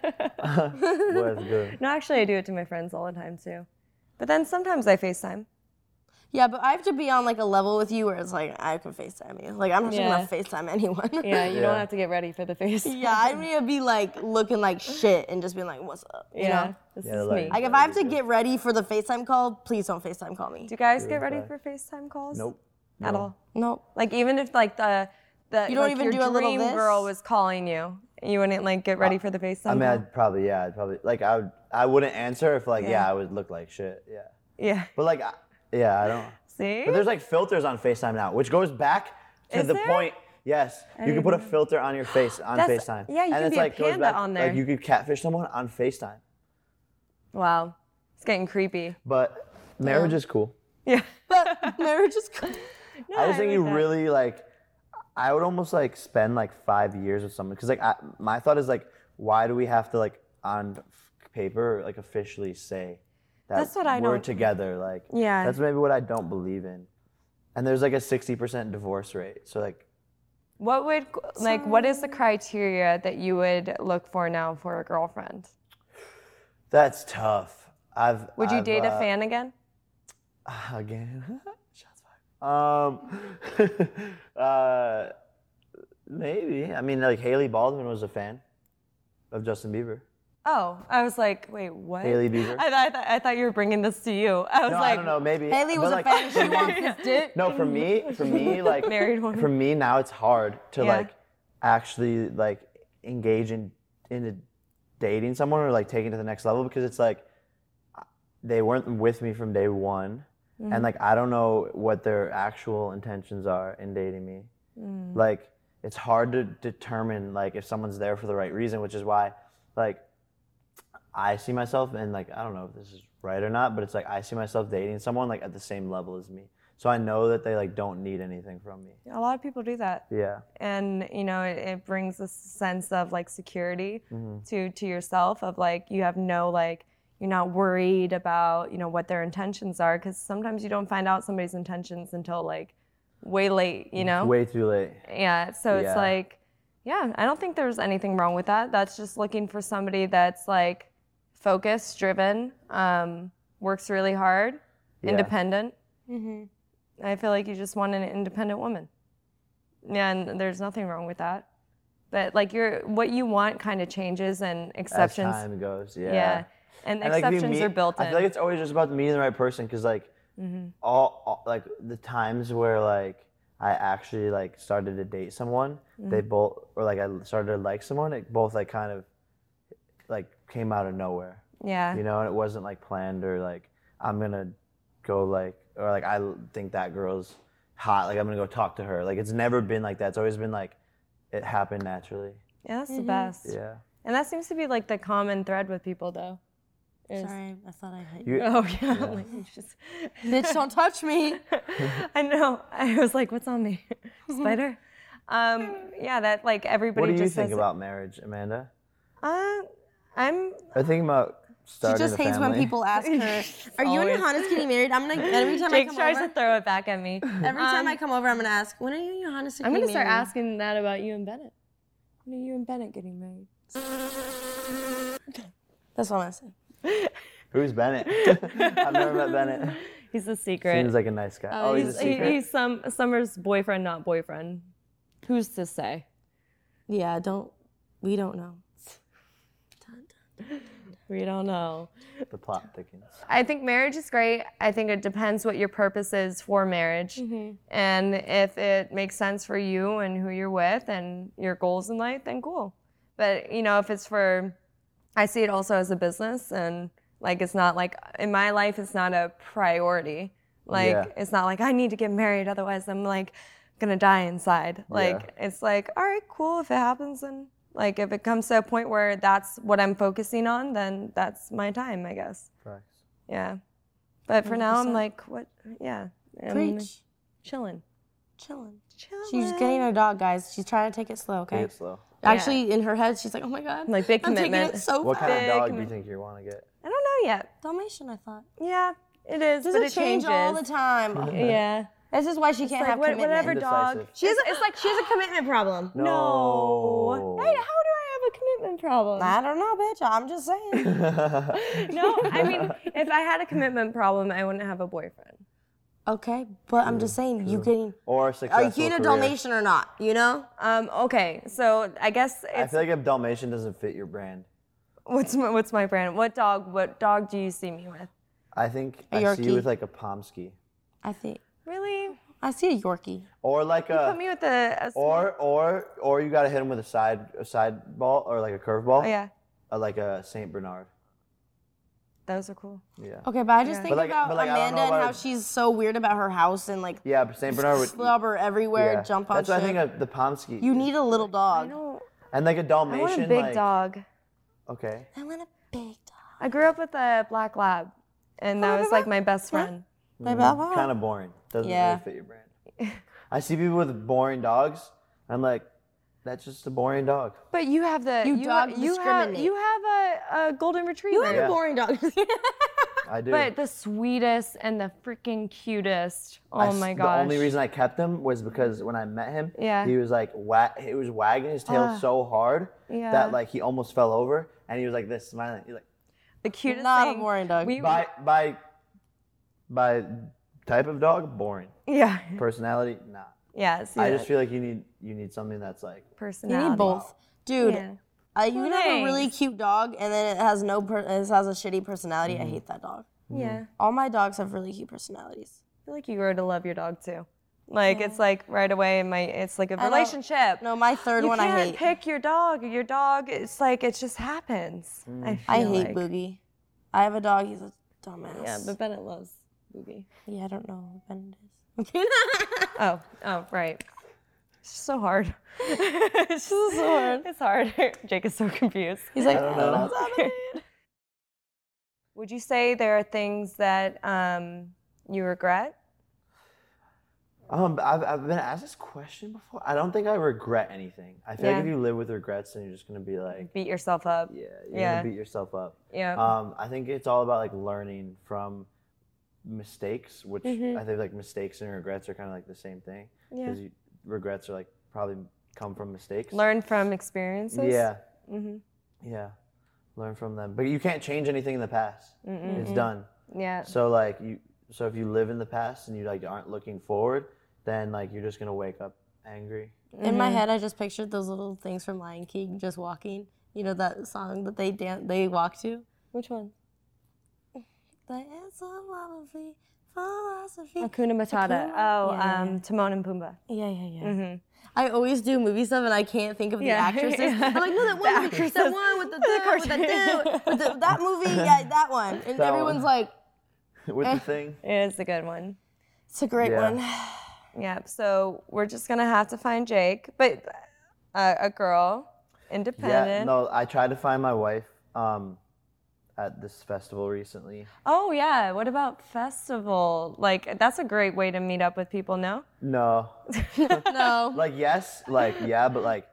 Well, that's good. No, actually, I do it to my friends all the time too. But then sometimes I FaceTime. Yeah, but I have to be on like a level with you where it's like I can FaceTime you. Like I'm not just Yeah. gonna FaceTime anyone. Yeah, you Yeah. don't have to get ready for the face. Yeah, I need to be like looking like shit and just being like, "What's up?" You yeah. know. This Yeah, is like- me. Like if I have to get ready for the FaceTime call, please don't FaceTime call me. Do you guys get True ready fact. for FaceTime calls? Nope. At No. all. Nope. Like even if like the the You don't like, even your do a little dream this? girl was calling you, you wouldn't like get ready for the FaceTime I mean, call? I'd probably yeah, I'd probably like I would I wouldn't answer if like yeah, Yeah. I would look like shit. Yeah. Yeah. But like I- yeah, I don't. See? But there's like filters on FaceTime now, which goes back to Is the there? point. Yes, you can put a filter on your face on That's- FaceTime. yeah, you and can it's be a like goes panda back, on there. Like you could catfish someone on FaceTime. Wow. It's getting creepy. But marriage is cool. Yeah. But marriage is cool. No, I just think like you that. really like. I would almost like spend like five years with someone because like I, my thought is like, why do we have to like on f- paper like officially say that That's what I we're don't- together? Like Yeah. that's maybe what I don't believe in. And there's like a sixty percent divorce rate. So like What would like what is the criteria that you would look for now for a girlfriend? that's tough. I've Would you I've, date a uh, fan again? again? Shots fired. Um, uh, maybe. I mean, like Haley Baldwin was a fan of Justin Bieber. Oh, I was like, wait, what? Haley Bieber. I, I, thought I thought you were bringing this to you. I was No, like, I don't know. Maybe Haley but, was a like, fan. She wants his dick. No, for me, for me, like Married woman. for me now, it's hard to Yeah. like actually like engage in into dating someone or like taking it to the next level because it's like they weren't with me from day one, Mm-hmm. and like I don't know what their actual intentions are in dating me. Mm. Like it's hard to determine like if someone's there for the right reason, which is why like I see myself and like I don't know if this is right or not, but it's like I see myself dating someone like at the same level as me. So I know that they like don't need anything from me. a lot of people do that. Yeah. And you know, it, it brings a sense of like security Mm-hmm. to to yourself of like you have no like you're not worried about, you know, what their intentions are, because sometimes you don't find out somebody's intentions until like way late, you know? Way too late. Yeah, so it's Yeah. like, yeah, I don't think there's anything wrong with that. That's just looking for somebody that's like focused, driven, um, works really hard, Yeah. independent. Mm-hmm. I feel like you just want an independent woman. Yeah, and there's nothing wrong with that. But like you're, what you want kind of changes and exceptions. As time goes, yeah. Yeah, and, And, like, if you exceptions meet- are built in. I feel like it's always just about meeting the right person, because like Mm-hmm. all, all like the times where like I actually like started to date someone, Mm-hmm. they both, or like I started to like someone, it both like kind of like came out of nowhere, yeah. you know, and it wasn't like planned or like I'm gonna go like, or like I think that girl's hot, like I'm gonna go talk to her. Like it's never been like that. It's always been like it happened naturally. Yeah, that's the best. Yeah. And that seems to be like the common thread with people, though. is- Sorry, I thought I hit you. You, Oh yeah. Yeah. Like, you just... Bitch, don't touch me. I know. I was like, "What's on me, spider?" Um, yeah, that like everybody. what do you just think says, about marriage, Amanda? Uh, I'm. I think about She starting just a hates when family. people ask her, "Are you and Always. Johannes getting married?" I'm gonna every time Jake I come tries over. to throw it back at me. Every time Um, I come over, I'm gonna ask, "When are you and Johannes getting I'm married?" gonna start asking that about you and Bennett. When are you and Bennett getting married? That's all I'm gonna say. Who's Bennett? I've never met Bennett. He's a secret. Seems like a nice guy. Oh, he's, he's, a he- secret. he's some Summer's boyfriend, not boyfriend. Who's to say? Yeah, don't. We don't know. We don't know. The plot thickens. I think marriage is great. I think it depends what your purpose is for marriage. Mm-hmm. And if it makes sense for you and who you're with and your goals in life, then cool. But, you know, if it's for, I see it also as a business, and like it's not like, in my life, it's not a priority. Like, Yeah. it's not like I need to get married, otherwise I'm like gonna die inside. Like, it's like, all right, cool, if it happens, then like if it comes to a point where that's what I'm focusing on, then that's my time, I guess. Facts. Yeah. But for now, I'm one hundred percent. like, what? Yeah. I'm Preach. chilling. Chilling. Chilling. She's getting her dog, guys. She's trying to take it slow, okay? Take it slow. Actually, in her head, she's like, "Oh my god, Like, big I'm taking commitment. it so What fast." kind of dog do Big you think you want to get? I don't know yet. Dalmatian, I thought. Yeah, it is. Does but it it change changes. all the time? Yeah. This is why she can't Like, have what- commitment. whatever dog. Indecisive. She has a, it's like she has a commitment problem. No. No. Hey, how do I have a commitment problem? I don't know, bitch. I'm just saying. No, I mean, if I had a commitment problem, I wouldn't have a boyfriend. Okay, but I'm just saying, you can. Or a Are successful you getting a career. Dalmatian or not? You know? Um, okay, so I guess I it's feel like if Dalmatian doesn't fit your brand, what's my, what's my brand? What dog? What dog do you see me with? I think A I see Yorkie. you with like a Pomsky. I think Really? I see a Yorkie. Or like a. Put me with a, a small- Or or or you gotta hit him with a side a side ball or like a curveball. Oh, yeah, Or like a Saint Bernard. those are cool. Yeah. Okay, but I just Yeah. think But like- about but like, I don't Amanda know and how about- she's so weird about her house and like Yeah, but Saint Bernard would. slobber everywhere, yeah. jump on That's what shit. I think of the Pomsky. You need a little I dog. don't. and like a I Dalmatian. want a big like, dog. Okay. I want a big dog. I grew up with a black lab, and that was like my best friend. Blah, blah, blah. Kind of boring. Doesn't Yeah. really fit your brand. I see people with boring dogs. I'm like, that's just a boring dog. But you have the You you, dog you have discriminate. you have a, a golden retriever. You have Yeah. a boring dog. I do. But the sweetest and the freaking cutest. Oh I s- my gosh. The only reason I kept him was because when I met him, Yeah. he was like wa- he was wagging his tail Ah. so hard Yeah. that like he almost fell over, and he was like this smiling. He's like, the cutest Not a thing. boring dog. We, by by by type of dog, boring. yeah. Personality, nah. Yeah. See, I just that feel like you need you need something that's like You personality. need both, dude. Yeah. Uh, you can have a really Thanks. cute dog and then it has no, per- it has a shitty personality. Mm-hmm. I hate that dog. Yeah. All my dogs have really cute personalities. I feel like you grow to love your dog too. Like it's like right away in my it's like a I know. relationship. No, my third you one can't I hate. pick your dog. Your dog, it's like it just happens. I, feel I hate like. Boogie. I have a dog. He's a dumbass. Yeah, but Bennett loves Boogie. yeah, I don't know who Ben is. Oh, oh, right. It's just so hard. it's just so hard. It's hard. Jake is so confused. He's like, I don't I don't know know. what's happening. Would you say there are things that um, you regret? Um, I've, I've been asked this question before. I don't think I regret anything. I feel Yeah. like if you live with regrets, then you're just gonna be like, Beat yourself up. yeah, you're Yeah. gonna beat yourself up. Yeah. Um, I think it's all about like learning from mistakes, which I think like mistakes and regrets are kind of like the same thing. Yeah. Because regrets are like probably come from mistakes. Learn from experiences. Yeah. Mm-hmm. Yeah. Learn from them, but you can't change anything in the past. Mm-mm. It's done. Yeah. So like you, so if you live in the past and you like aren't looking forward, then like you're just gonna wake up angry. In my head, I just pictured those little things from Lion King just walking. You know that song that they dance, they walk to? Which one? The it's a lovely philosophy. Hakuna Matata. Hakuna- Oh, yeah, yeah, um, yeah. Timon and Pumbaa. Yeah, yeah, yeah. Mm-hmm. I always do movie stuff and I can't think of the Yeah. actresses. Yeah. I'm like, no, that one, with the, that one with the dude, with the dude, with the, that movie, yeah, that one. And That everyone's one. like, With Eh. the thing. It's a good one. it's a great Yeah. one. Yeah. So we're just gonna have to find Jake, but uh, a girl, independent. Yeah. No, I tried to find my wife um, at this festival recently. Oh yeah. What about festival? Like that's a great way to meet up with people. No. No. No. Like yes, like yeah, but like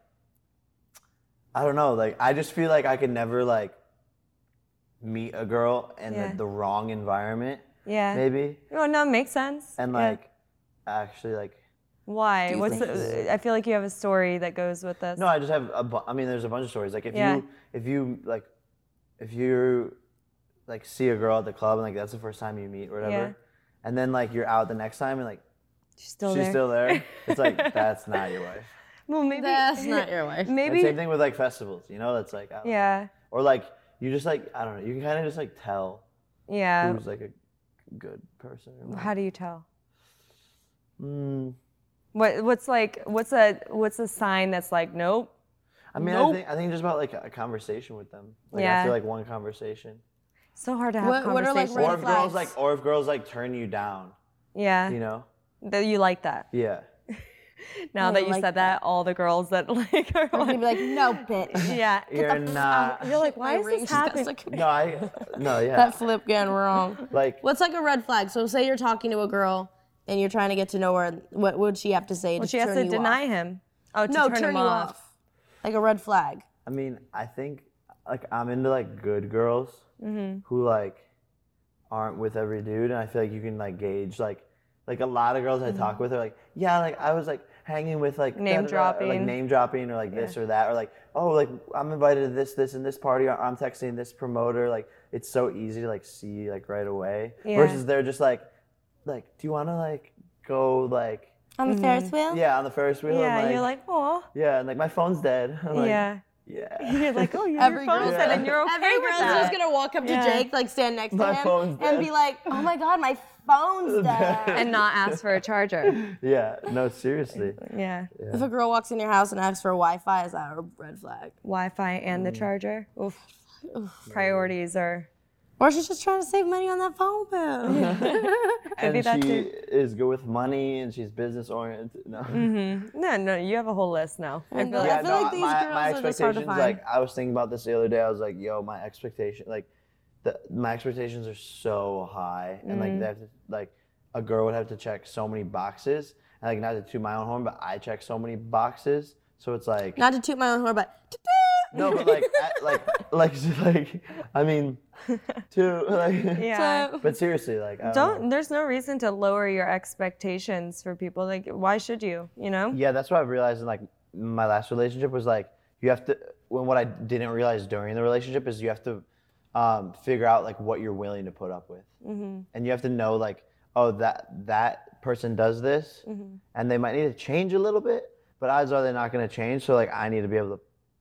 I don't know. Like I just feel like I could never like meet a girl in Yeah. the, the wrong environment, Yeah. maybe, Oh no, makes sense. and Yeah. like actually like. Why? you What's think- the, I feel like you have a story that goes with this. No, I just have a bu- I mean, there's a bunch of stories. Like if Yeah. you if you like if you like see a girl at the club and like that's the first time you meet or whatever, Yeah. and then like you're out the next time and like She's still she's there. still there. It's like that's not your wife. Well, maybe That's not your wife. And Maybe. same thing with like festivals, you know. That's like I don't know. Yeah. Or like you just like I don't know. You can kind of just like tell Yeah. who's like a good person. Or not. How do you tell? Mm, What What's like? What's a What's a sign that's like nope? I mean, Nope. I think I think just about like a conversation with them. Like Yeah. I feel like one conversation. So hard to have What- what are, like, conversations. red Or if girls flags? like or if girls like turn you down, yeah. you know. That you like that. Yeah. Now I that you like said that, all the girls that like are I'm gonna like, be like, no, bitch. yeah. You're not. You're like, why My is ring this just got happening? stuck in my- No, I. No, yeah. That flip gone wrong. Like. What's like a red flag? So say you're talking to a girl and you're trying to get to know her. What would she have to say Well, to she has turn to you deny off? him. Oh, to No, turn, turn him you off. off. Like a red flag. I mean, I think like I'm into like good girls Mm-hmm. who like aren't with every dude, and I feel like you can like gauge like like a lot of girls I talk with are like, yeah, like I was like hanging with like Name da-da-da, or, like dropping. name dropping or like this or that or like oh like I'm invited to this this and this party or I'm texting this promoter. Like it's so easy to like see like right away Yeah. versus they're just like like do you want to like go like On the Ferris wheel? yeah on the Ferris wheel Yeah, and, you're like, oh, yeah and like my phone's dead. I'm like, yeah. yeah. You're like, oh, your Every phone's girl's dead, Yeah. and you're okay Every with girl's that. just gonna walk up to Yeah. Jake, like stand next to My him, phone's and dead. be like, "Oh my god, my phone's dead." and not ask for a charger. Yeah, no, seriously. Yeah. If a girl walks in your house and asks for Wi-Fi, is that a red flag? Wi-Fi and Mm. the charger. Oof. Priorities are. Or she's just trying to save money on that phone bill. Could be And that she too. is good with money and she's business oriented. No. Mm-hmm. No, no, you have a whole list now. I I feel know. like. I feel like these my, girls my are just hard to expectations, find. like I was thinking about this the other day. I was like, yo, my expectation, like, the, my expectations are so high, and Mm. like they have to, like, a girl would have to check so many boxes, and like not to toot my own horn, but I check so many boxes, so it's like. Not to toot my own horn, but No, but like, at, like, like, like, I mean, to like. Yeah. But seriously, like, I don't. Don't. know. There's no reason to lower your expectations for people. Like, why should you? You know. Yeah, that's what I've realized in like my last relationship was like you have to. When what I didn't realize during the relationship is you have to um, figure out like what you're willing to put up with, Mm-hmm. and you have to know like, oh, that that person does this, Mm-hmm. and they might need to change a little bit, but odds are they're not going to change. So like, I need to be able to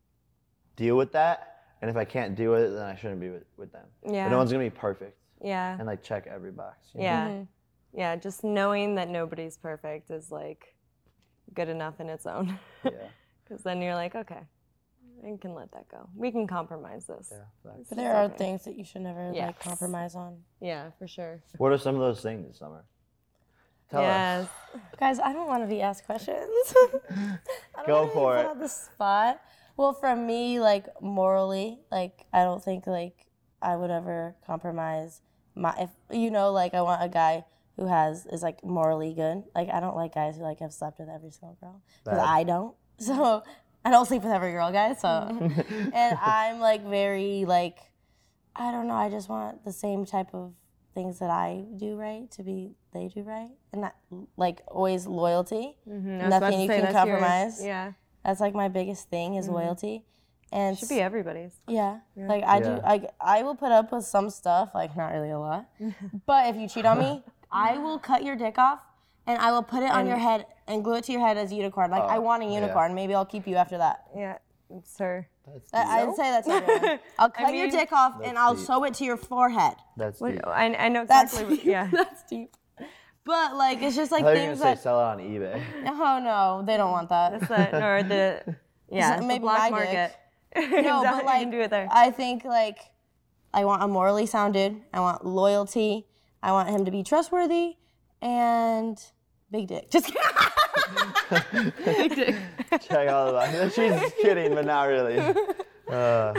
deal with that, and if I can't deal with it, then I shouldn't be with, with them. Yeah. But no one's gonna be perfect, Yeah. and like check every box. you know? Yeah. Yeah. Just knowing that nobody's perfect is like good enough in its own. Yeah. Because then you're like, okay, I can let that go. We can compromise this. Yeah. facts. But there are things that you should never Yes. like compromise on. Yeah, for sure. What are some of those things this summer? Tell yes. us. Guys, I don't want to be asked questions. I don't Go wanna be for put it. on the spot. Well, for me, like morally, like I don't think like I would ever compromise my if you know like I want a guy who has is like morally good. Like I don't like guys who like have slept with every single girl because Bad. I don't. So I don't sleep with every girl, guys. So and I'm like very like I don't know. I just want the same type of things that I do right to be they do right, and that like always loyalty. Mm-hmm. I was about Nothing to you say, can that's yours. compromise. Yeah, That's like my biggest thing is loyalty, and should be everybody's. yeah, like I do. Yeah. I I will put up with some stuff, like not really a lot, but if you cheat on me, I will cut your dick off. And I will put it on your head and glue it to your head as a unicorn. Like, I want a unicorn. Maybe I'll keep you after that. Yeah, sir. That's That, deep. I'd say that's everyone. I'll cut your mean- dick off and I'll deep. sew it to your forehead. That's What, deep. I, I know That's exactly. what- yeah. that's deep. But, like, it's just I like thought you were things gonna say that. sell it on eBay. Oh, no, they don't want that. It's the, or the yeah, Maybe the black my market. No, Exactly, but, like, you can do it there. I think, like, I want a morally sound dude. I want loyalty. I want him to be trustworthy and big dick. Just kidding. Big dick. Check all the boxes. She's kidding, but not really. Uh,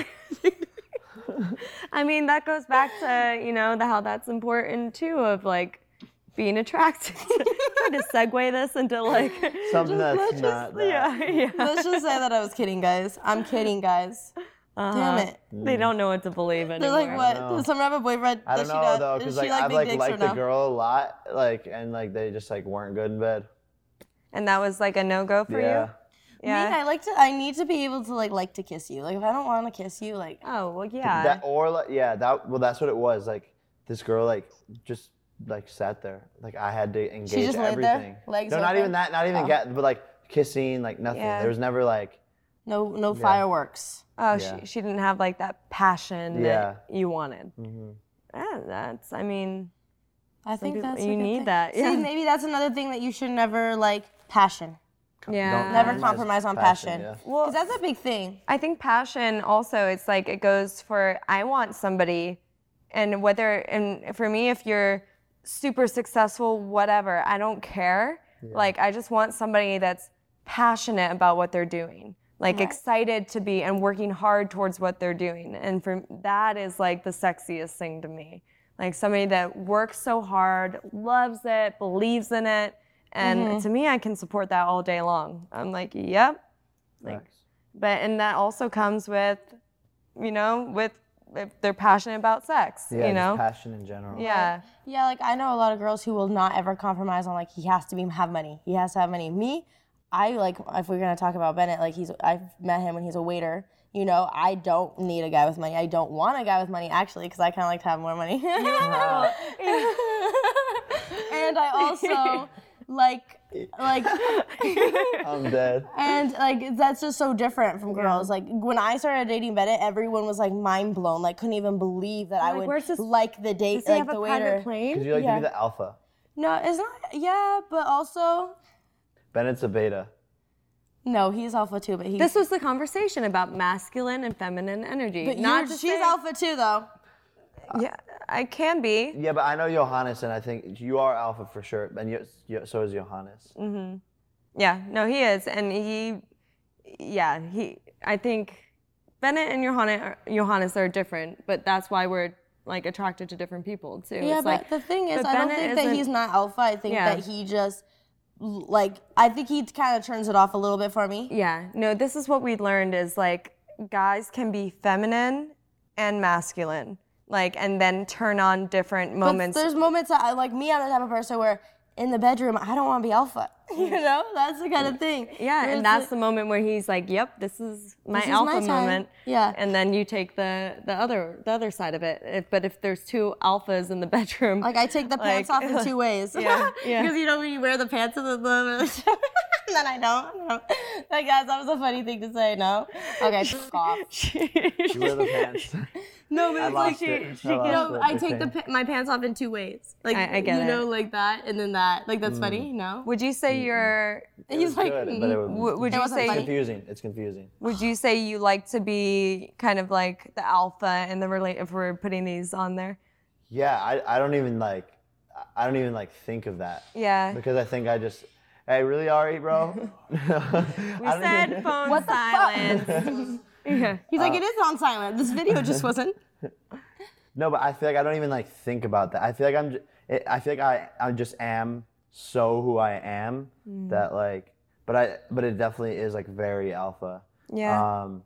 I mean, that goes back to, you know, the, how that's important too of like being attracted. Trying to segue this into like something that's not that. yeah, yeah. Let's just say that I was kidding, guys. I'm kidding, guys. Damn it. They don't know what to believe They're anymore. like, what? know. Does someone have a boyfriend? I don't Does she know not- though, does because she like like I've big like dicks liked or the no? girl a lot, like and like they just like weren't good in bed. And that was like a no go for Yeah. you. Yeah. Me, I like to. I need to be able to like like to kiss you. Like if I don't want to kiss you, like Oh well, yeah. That or like yeah, that well that's what it was. Like this girl like just like sat there. Like I had to engage just laid there, everything. legs no, not open? even that, not even Oh. get but like kissing, like nothing. Yeah. There was never like no no fireworks. oh, yeah. she she didn't have like that passion Yeah. that you wanted. mhm. Yeah, that's. I mean, I think people- that's you a good need thing. that, See, yeah. maybe that's another thing that you should never like passion. yeah. Don't Never compromise on passion. yeah. Well, Because that's a big thing. I think passion also, it's like it goes for I want somebody, and whether, and for me, if you're super successful, whatever, I don't care. Like, I just want somebody that's passionate about what they're doing, like Right. excited to be and working hard towards what they're doing. And for that is like the sexiest thing to me. Like somebody that works so hard, loves it, believes in it. And to me, I can support that all day long. I'm like, yep. Like, Facts. but and that also comes with, you know, with if they're passionate about sex, Yeah, you know. just passion in general. Yeah. Yeah, like I know a lot of girls who will not ever compromise on like he has to be have money. He has to have money. Me, I like if we're gonna talk about Bennett, like he's I've met him when he's a waiter. You know, I don't need a guy with money. I don't want a guy with money actually, because I kind of like to have more money. And I also like like I'm dead. and like that's just so different from girls. Like when I started dating Bennett, everyone was like mind blown. Like couldn't even believe that I like, would where's this- like the date, Does he like have the a waiter. private plane? Because you like Yeah. to be the alpha. No, it's not. Yeah, but also Bennett's a beta. no, he's alpha too. But he. This was the conversation about masculine and feminine energy. but Not you're- to she's say- alpha too, though. Yeah, I can be. Yeah, but I know Johannes, and I think you are alpha for sure, and you, you, so is Johannes. Mm. Yeah, no, he is, and he, yeah, he. I think Bennett and Johannes, are, Johannes are different, but that's why we're like attracted to different people too. Yeah, It's but like, the thing is, but I don't Bennett think that isn't- he's not alpha. I think Yeah. that he just like I think he kind of turns it off a little bit for me. Yeah, no, this is what we learned is like guys can be feminine and masculine, like, and then turn on different But moments. there's moments that I like me. I'm the type of person where in the bedroom I don't want to be alpha. You know, that's the kind of thing. Yeah, Where and it's that's like- the moment where he's like, "Yep, this is my This is alpha my time." moment." Yeah. And then you take the the other the other side of it. If, but if there's two alphas in the bedroom, Like I take the pants Like- off in two ways. Yeah, yeah. Because you know when you wear the pants in the, the and then I don't. No. Like guys, that was a funny thing to say. No. Okay, fuck off. You wear the pants. No, but I it's lost like it. she, I lost no, it, I the take the thing. pa- my pants off in two ways. Like I- I get you it. know, like that and then that. Like that's funny. No. would you say you're? It He's was like, good, but it was, w- would It you wasn't say? it's funny. confusing. It's confusing. Would you say you like to be kind of like the alpha in the relate? If we're putting these on there, Yeah, I, I don't even like I don't even like think of that. yeah. Because I think I just hey, really alright, bro? We said phone What the fuck? silence. yeah. He's like, it is on silent. This video just wasn't. No, but I feel like I don't even like think about that. I feel like I'm. J- it, I feel like I I just am so who I am Mm. that like, but I but it definitely is like very alpha. Yeah. Um,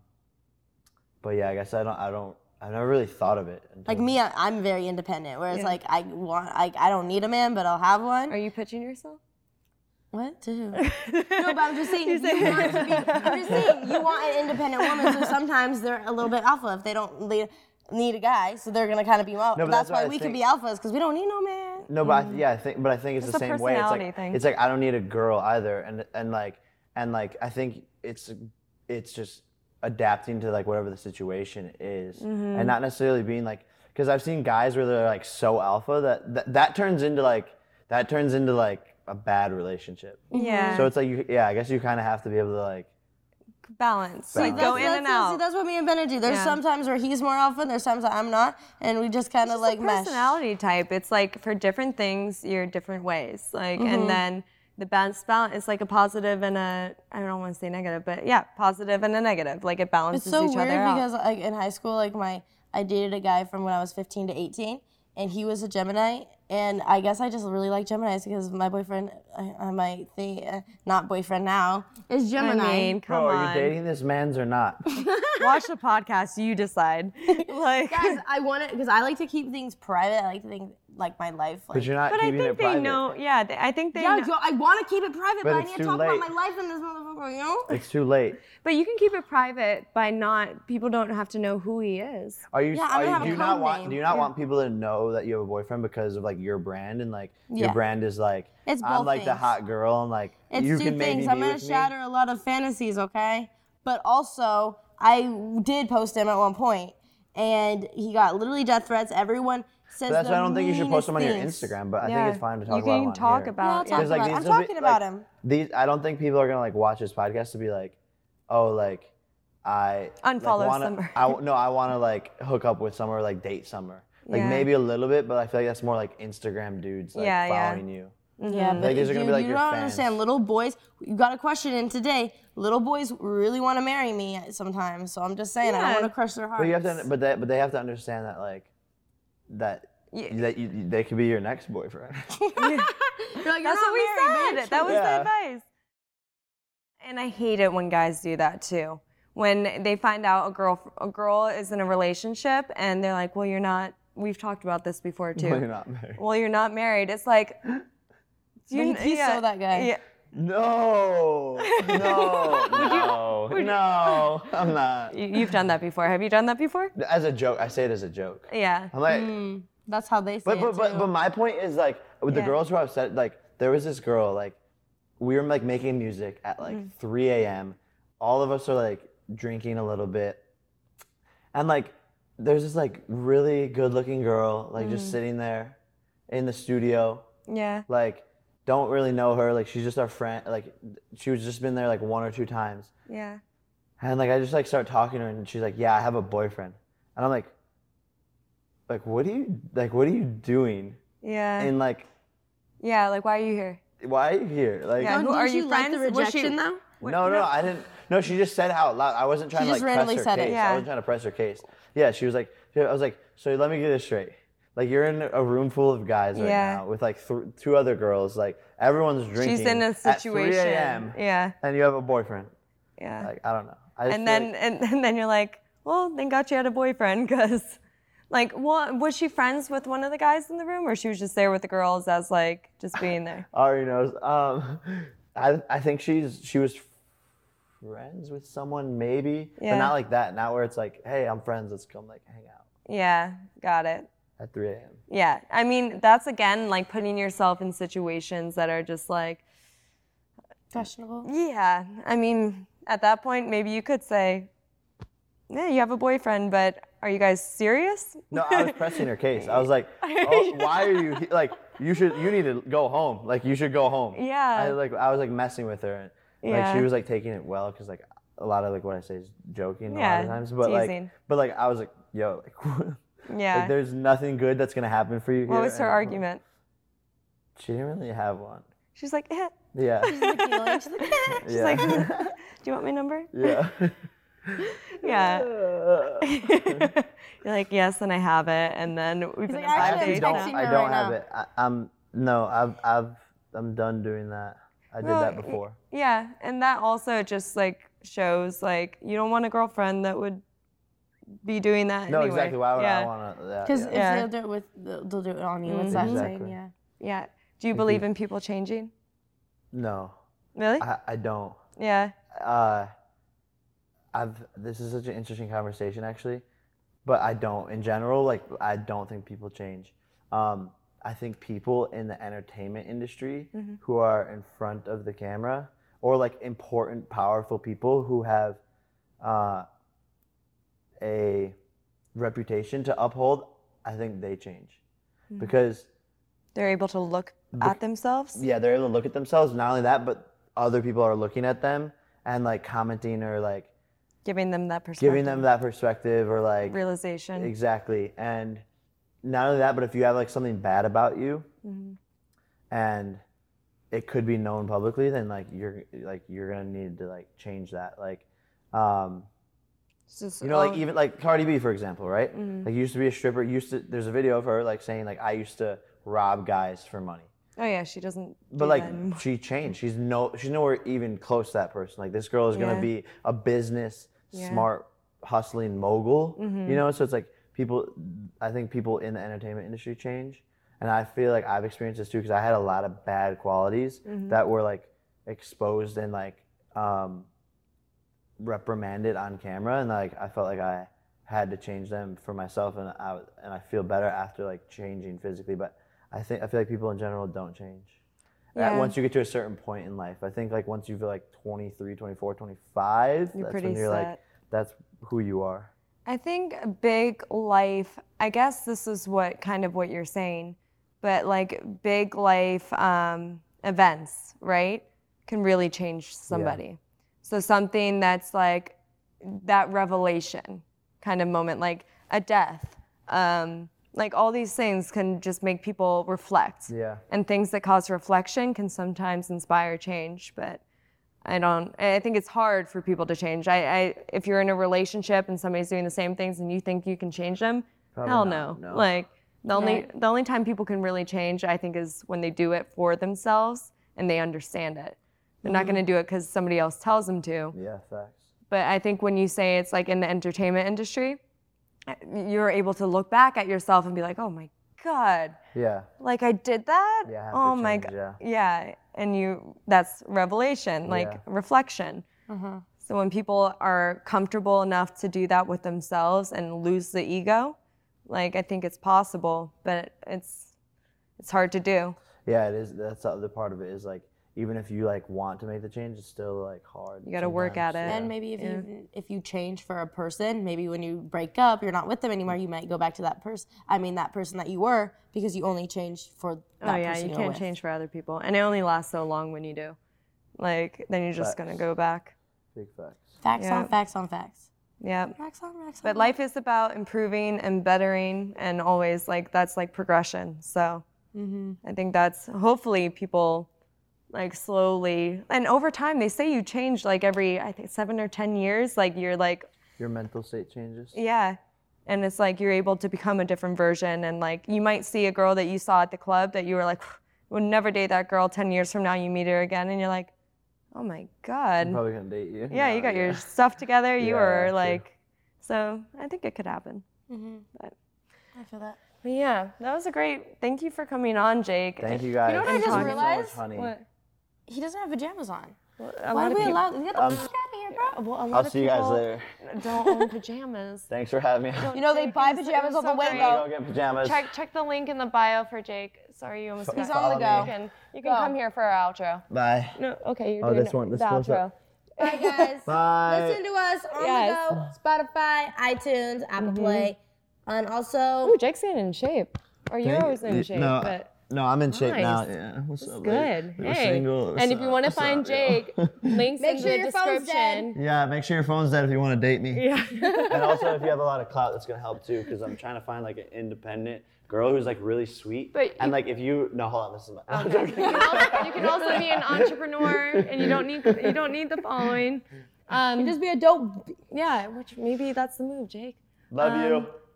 but yeah, I guess I don't I don't I've never really thought of it. Until, Like me, I- I'm very independent. Whereas Yeah. like I want, I, I don't need a man, but I'll have one. Are you pitching yourself? What? To who? No, but I'm just saying, if you saying- want to be, I'm just saying, you want an independent woman, so sometimes they're a little bit alpha if they don't need, need a guy, so they're gonna kind of be alpha. No, but that's, that's why why I we can think- be alphas, because we don't need no man. No, but I, yeah, I think, but I think it's, It's the a same way. It's personality like thing. it's like I don't need a girl either, and and like and like I think it's it's just adapting to like whatever the situation is, Mm-hmm. and not necessarily being like because I've seen guys where they're like so alpha that that, that turns into like that turns into like a bad relationship. Yeah. So it's like you, yeah, I guess you kind of have to be able to like balance. Like, Like Balance. go in that's, and that's, out. See, that's what me and Bennett do. There's Yeah. sometimes where he's more alpha, and there's times that I'm not, and we just kind of It's like a mesh. personality type. It's like for different things, you're different ways. Like, Mm-hmm. and then the best balance is like a positive and a, I don't want to say negative, but yeah, positive and a negative. Like it balances It's so each weird other out. because like in high school, like my I dated a guy from when I was fifteen to eighteen, and he was a Gemini, and I guess I just really like Geminis because my boyfriend, I, I might think, uh, not boyfriend now, is Gemini. I mean, come bro, are on. you dating this man's or not? Watch the podcast, you decide. Like, Guys, I want it because I like to keep things private. I like to think like my life. Like, But you're not but I keeping think it they private. know. Yeah, they, I think they. yeah, know. yo, I want to keep it private, But but, I it's need to too talk late. about my life in this motherfucker. You know? It's too late. But you can keep it private by not. People don't have to know who he is. Are you? Yeah, I'm are gonna you have a do you not code want? name. Do you not Yeah. want people to know that you have a boyfriend because of like your brand and like your Yeah. brand is like It's I'm both like the things. hot girl and like It's you two can maybe things. be I'm gonna with me. shatter a lot of fantasies, okay? But also, I did post him at one point, and he got literally death threats. Everyone says But that's the why I don't think you should post them on your meanest things. Instagram. But I Yeah. think it's fine to talk You about can them on talk here. about. Yeah, I'll yeah. talk Because, like, about these I'm will be- talking about like, him. These I don't think people are gonna like watch this podcast to be like, oh, like I Unfollow like, wanna, Summer. I no, I want to like hook up with Summer, or, like date Summer. Like Yeah. maybe a little bit, but I feel like that's more like Instagram dudes like Yeah, yeah. following you. Yeah, but Like, these are you, gonna be, like, you your don't fans. understand. Little boys, you got a question in today. Little boys really want to marry me sometimes, so I'm just saying I Yeah. don't want to crush their hearts. But you have to, but they, but they have to understand that like that Yeah. that you, they could be your next boyfriend. You're like, "You're That's not what we married, said. bitch." That was Yeah. the advice. And I hate it when guys do that too. When they find out a girl a girl is in a relationship and they're like, "Well, you're not." We've talked about this before too. Well, you're not married. Well, you're not married. It's like you, But he's so that guy. Yeah. No, no, no, no. I'm not. You- You've done that before. Have you done that before? As a joke, I say it as a joke. Yeah. I'm like, Mm, that's how they say but it but, but too. but my point is like with the Yeah. girls who I've said like there was this girl like we were like making music at like Mm. three a.m. All of us are like drinking a little bit, and like there's this like really good-looking girl like Mm. just sitting there in the studio. Yeah. Like don't really know her. Like she's just our friend. Like she was just been there like one or two times. Yeah. And like I just like start talking to her and she's like, "Yeah, I have a boyfriend." And I'm like, like what are you like what are you doing? Yeah. And like Yeah. Like, why are you here? why are you here? Like Yeah. Oh, Who- didn't are you you like the friends? Was she- rejection though? no, no, I didn't. No, she just said it out loud. I wasn't trying She to just like press randomly her said it. case. Yeah. I wasn't trying to press her case. Yeah, she was like, I was like, so let me get this straight. Like you're in a room full of guys right Yeah. now with like th- two other girls. Like everyone's drinking. She's in a at three situation. a.m. Yeah. and you have a boyfriend. Yeah. Like I don't know. I just and feel then like- and, and then you're like, well, thank God you had a boyfriend, because, like, what was she friends with one of the guys in the room, or she was just there with the girls as like just being there? Ari knows. Um, I I think she's she was friends with someone maybe, Yeah. but not like that. Not where it's like, hey, I'm friends. Let's come like hang out Yeah, got it. at three a.m. Yeah, I mean that's again like putting yourself in situations that are just like, Questionable. yeah. I mean, at that point, maybe you could say, yeah, you have a boyfriend, but are you guys serious? No, I was pressing her case. I was like, oh, why are you he- like? You should you need to go home. Like you should go home. Yeah. I like I was like messing with her. And, like Yeah. she was like taking it well because like a lot of like what I say is joking a lot Yeah, of times. But like teasing. but like I was like, yo, like, Yeah. like there's nothing good that's gonna happen for you here. What was her and- argument? She didn't really have one. She's like, eh. Yeah. She's like, She's yeah. like, do you want my number? yeah. Yeah. You're You're like, yes, and I have it, and then we've been like, in I five actually days am now. texting I her don't right have now. it. I, I'm no, I've I've I'm done doing that. I did Well, that before. Yeah, and that also just like shows like you don't want a girlfriend that would be doing that No, anyway. exactly. Why would yeah. I want to? Yeah, Because yeah. if Yeah. they'll do it with, they'll they'll do it on you. What's that Exactly. saying? Yeah. Yeah. Do you believe in people changing? No, Really? I, I don't. yeah. Uh, I've. This is such an interesting conversation, actually, but I don't. In general, like I don't think people change. Um, I think people in the entertainment industry Mm-hmm. who are in front of the camera, or like important, powerful people who have uh, a reputation to uphold, I think they change, Mm-hmm. because They're able to look at themselves. yeah, they're able to look at themselves. Not only that, but other people are looking at them and like commenting or like Giving them that perspective. giving them that perspective or like realization. exactly. And not only that, but if you have like something bad about you, Mm-hmm. and it could be known publicly, then like you're like you're gonna need to like change that. Like, um, It's just, you know, like oh, even like Cardi B, for example, right? Mm-hmm. Like used to be a stripper. Used to there's a video of her like saying like I used to rob guys for money. oh yeah, she doesn't. But do like that anymore. she changed. She's no she's nowhere even close to that person. Like this girl is gonna Yeah. be a business Yeah. Mm-hmm. smart hustling mogul. You know, so it's like people I think people in the entertainment industry change. And I feel like I've experienced this too because I had a lot of bad qualities Mm-hmm. that were like exposed and like um, reprimanded on camera, and like I felt like I had to change them for myself, and I and I feel better after like changing physically. But I think I feel like people in general don't change. Uh, Yeah. Once you get to a certain point in life, I think like once you've like twenty-three, twenty-four, twenty-five, You're that's pretty when you're like set. that's who you are. I think a big life, I guess this is what kind of what you're saying, but like big life um, events, right, can really change somebody. So something that's like that revelation kind of moment, like a death, um, like all these things can just make people reflect. Yeah. And things that cause reflection can sometimes inspire change, but I don't, I think it's hard for people to change. I, I if you're in a relationship and somebody's doing the same things and you think you can change them, Probably hell not, no. no. Like the only Right. the only time people can really change, I think, is when they do it for themselves and they understand it. They're not going to do it because somebody else tells them to. Yeah, facts. But I think when you say it's like in the entertainment industry, you're able to look back at yourself and be like, oh my God, Yeah. like I did that? Yeah, I have to oh my change, God. yeah. Yeah. And you, that's revelation, like Yeah. reflection. So when people are comfortable enough to do that with themselves and lose the ego, like I think it's possible, but it's it's hard to do. Yeah, it is. That's the other part of it is like even if you like want to make the change, it's still like hard. You gotta work at sometimes. it. And maybe if you if you change for a person, maybe when you break up, you're not with them anymore. You might go back to that person. I mean, that person that you were because you only changed for that Oh yeah, person you were can't with. change for other people, and it only lasts so long when you do. Like then you're just gonna Facts. go back. Big facts. Facts Yeah. on facts on facts. Yeah. Facts on facts on. But life is about improving and bettering, and always like that's like progression. So I think that's hopefully people like slowly and over time. They say you change like every I think seven or ten years. Like you're like Your mental state changes. yeah, and it's like you're able to become a different version. And like you might see a girl that you saw at the club that you were like would never date that girl. Ten years from now, you meet her again, and you're like, oh my God. I'm probably gonna date you. Yeah, No, you got yeah. your stuff together. You Yeah, were true. like, so I think it could happen. But, I feel that. but yeah, that was a great. Thank you for coming on, Jake. Thank you guys. know what I Thank just so much, realized? honey. What? He doesn't have pajamas on. A Why lot are of we people, allowed? Get the Um, fuck out of here, bro. well, a lot I'll of see you guys people later. don't own pajamas. Thanks for having me. You know they Jake, buy it was- it pajamas was on the so way, great. bro. Go get pajamas. Check check the link in the bio for Jake. Sorry, you almost got. He's on the Follow go. me. You can you can Go. come here for our outro. Bye. No, okay, you're Oh, doing this it- one- this the close outro. up. Bye guys. Bye. Listen to us on Yes. the go. Spotify, iTunes, Apple Play, and also Ooh, Jake's getting in shape. Or you're Thank- always in y- shape, no, but. No, I'm in shape now. Nice. Yeah. What's up? Good. babe? We're Hey. single. What's And if you up? want to What's find up, yo? Jake, links Make in sure the your phone's description. Yeah, make sure your phone's dead if you want to date me. Yeah. And also, if you have a lot of clout, that's gonna help too, because I'm trying to find like an independent girl who's like really sweet. But and you- like if you no, hold on, this is my. I'm You joking. can, also, you can also be an entrepreneur, and you don't need you don't need the following. Um, just be a dope. yeah, which maybe that's the move, Jake. Love you.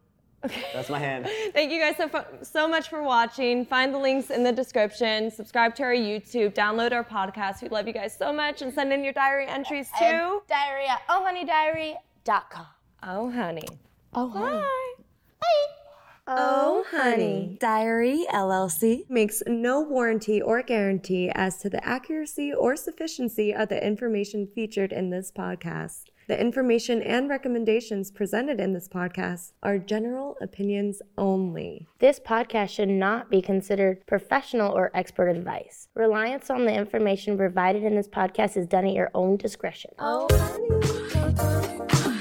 That's my hand. Thank you guys so, so much for watching. Find the links in the description. Subscribe to our YouTube. Download our podcast. We love you guys so much. And send in your diary entries to And diary at oh honey diary dot com. Oh, honey. Oh, honey. Bye. Bye. Oh, honey. Diary L L C makes no warranty or guarantee as to the accuracy or sufficiency of the information featured in this podcast. The information and recommendations presented in this podcast are general opinions only. This podcast should not be considered professional or expert advice. Reliance on the information provided in this podcast is done at your own discretion. Oh, honey.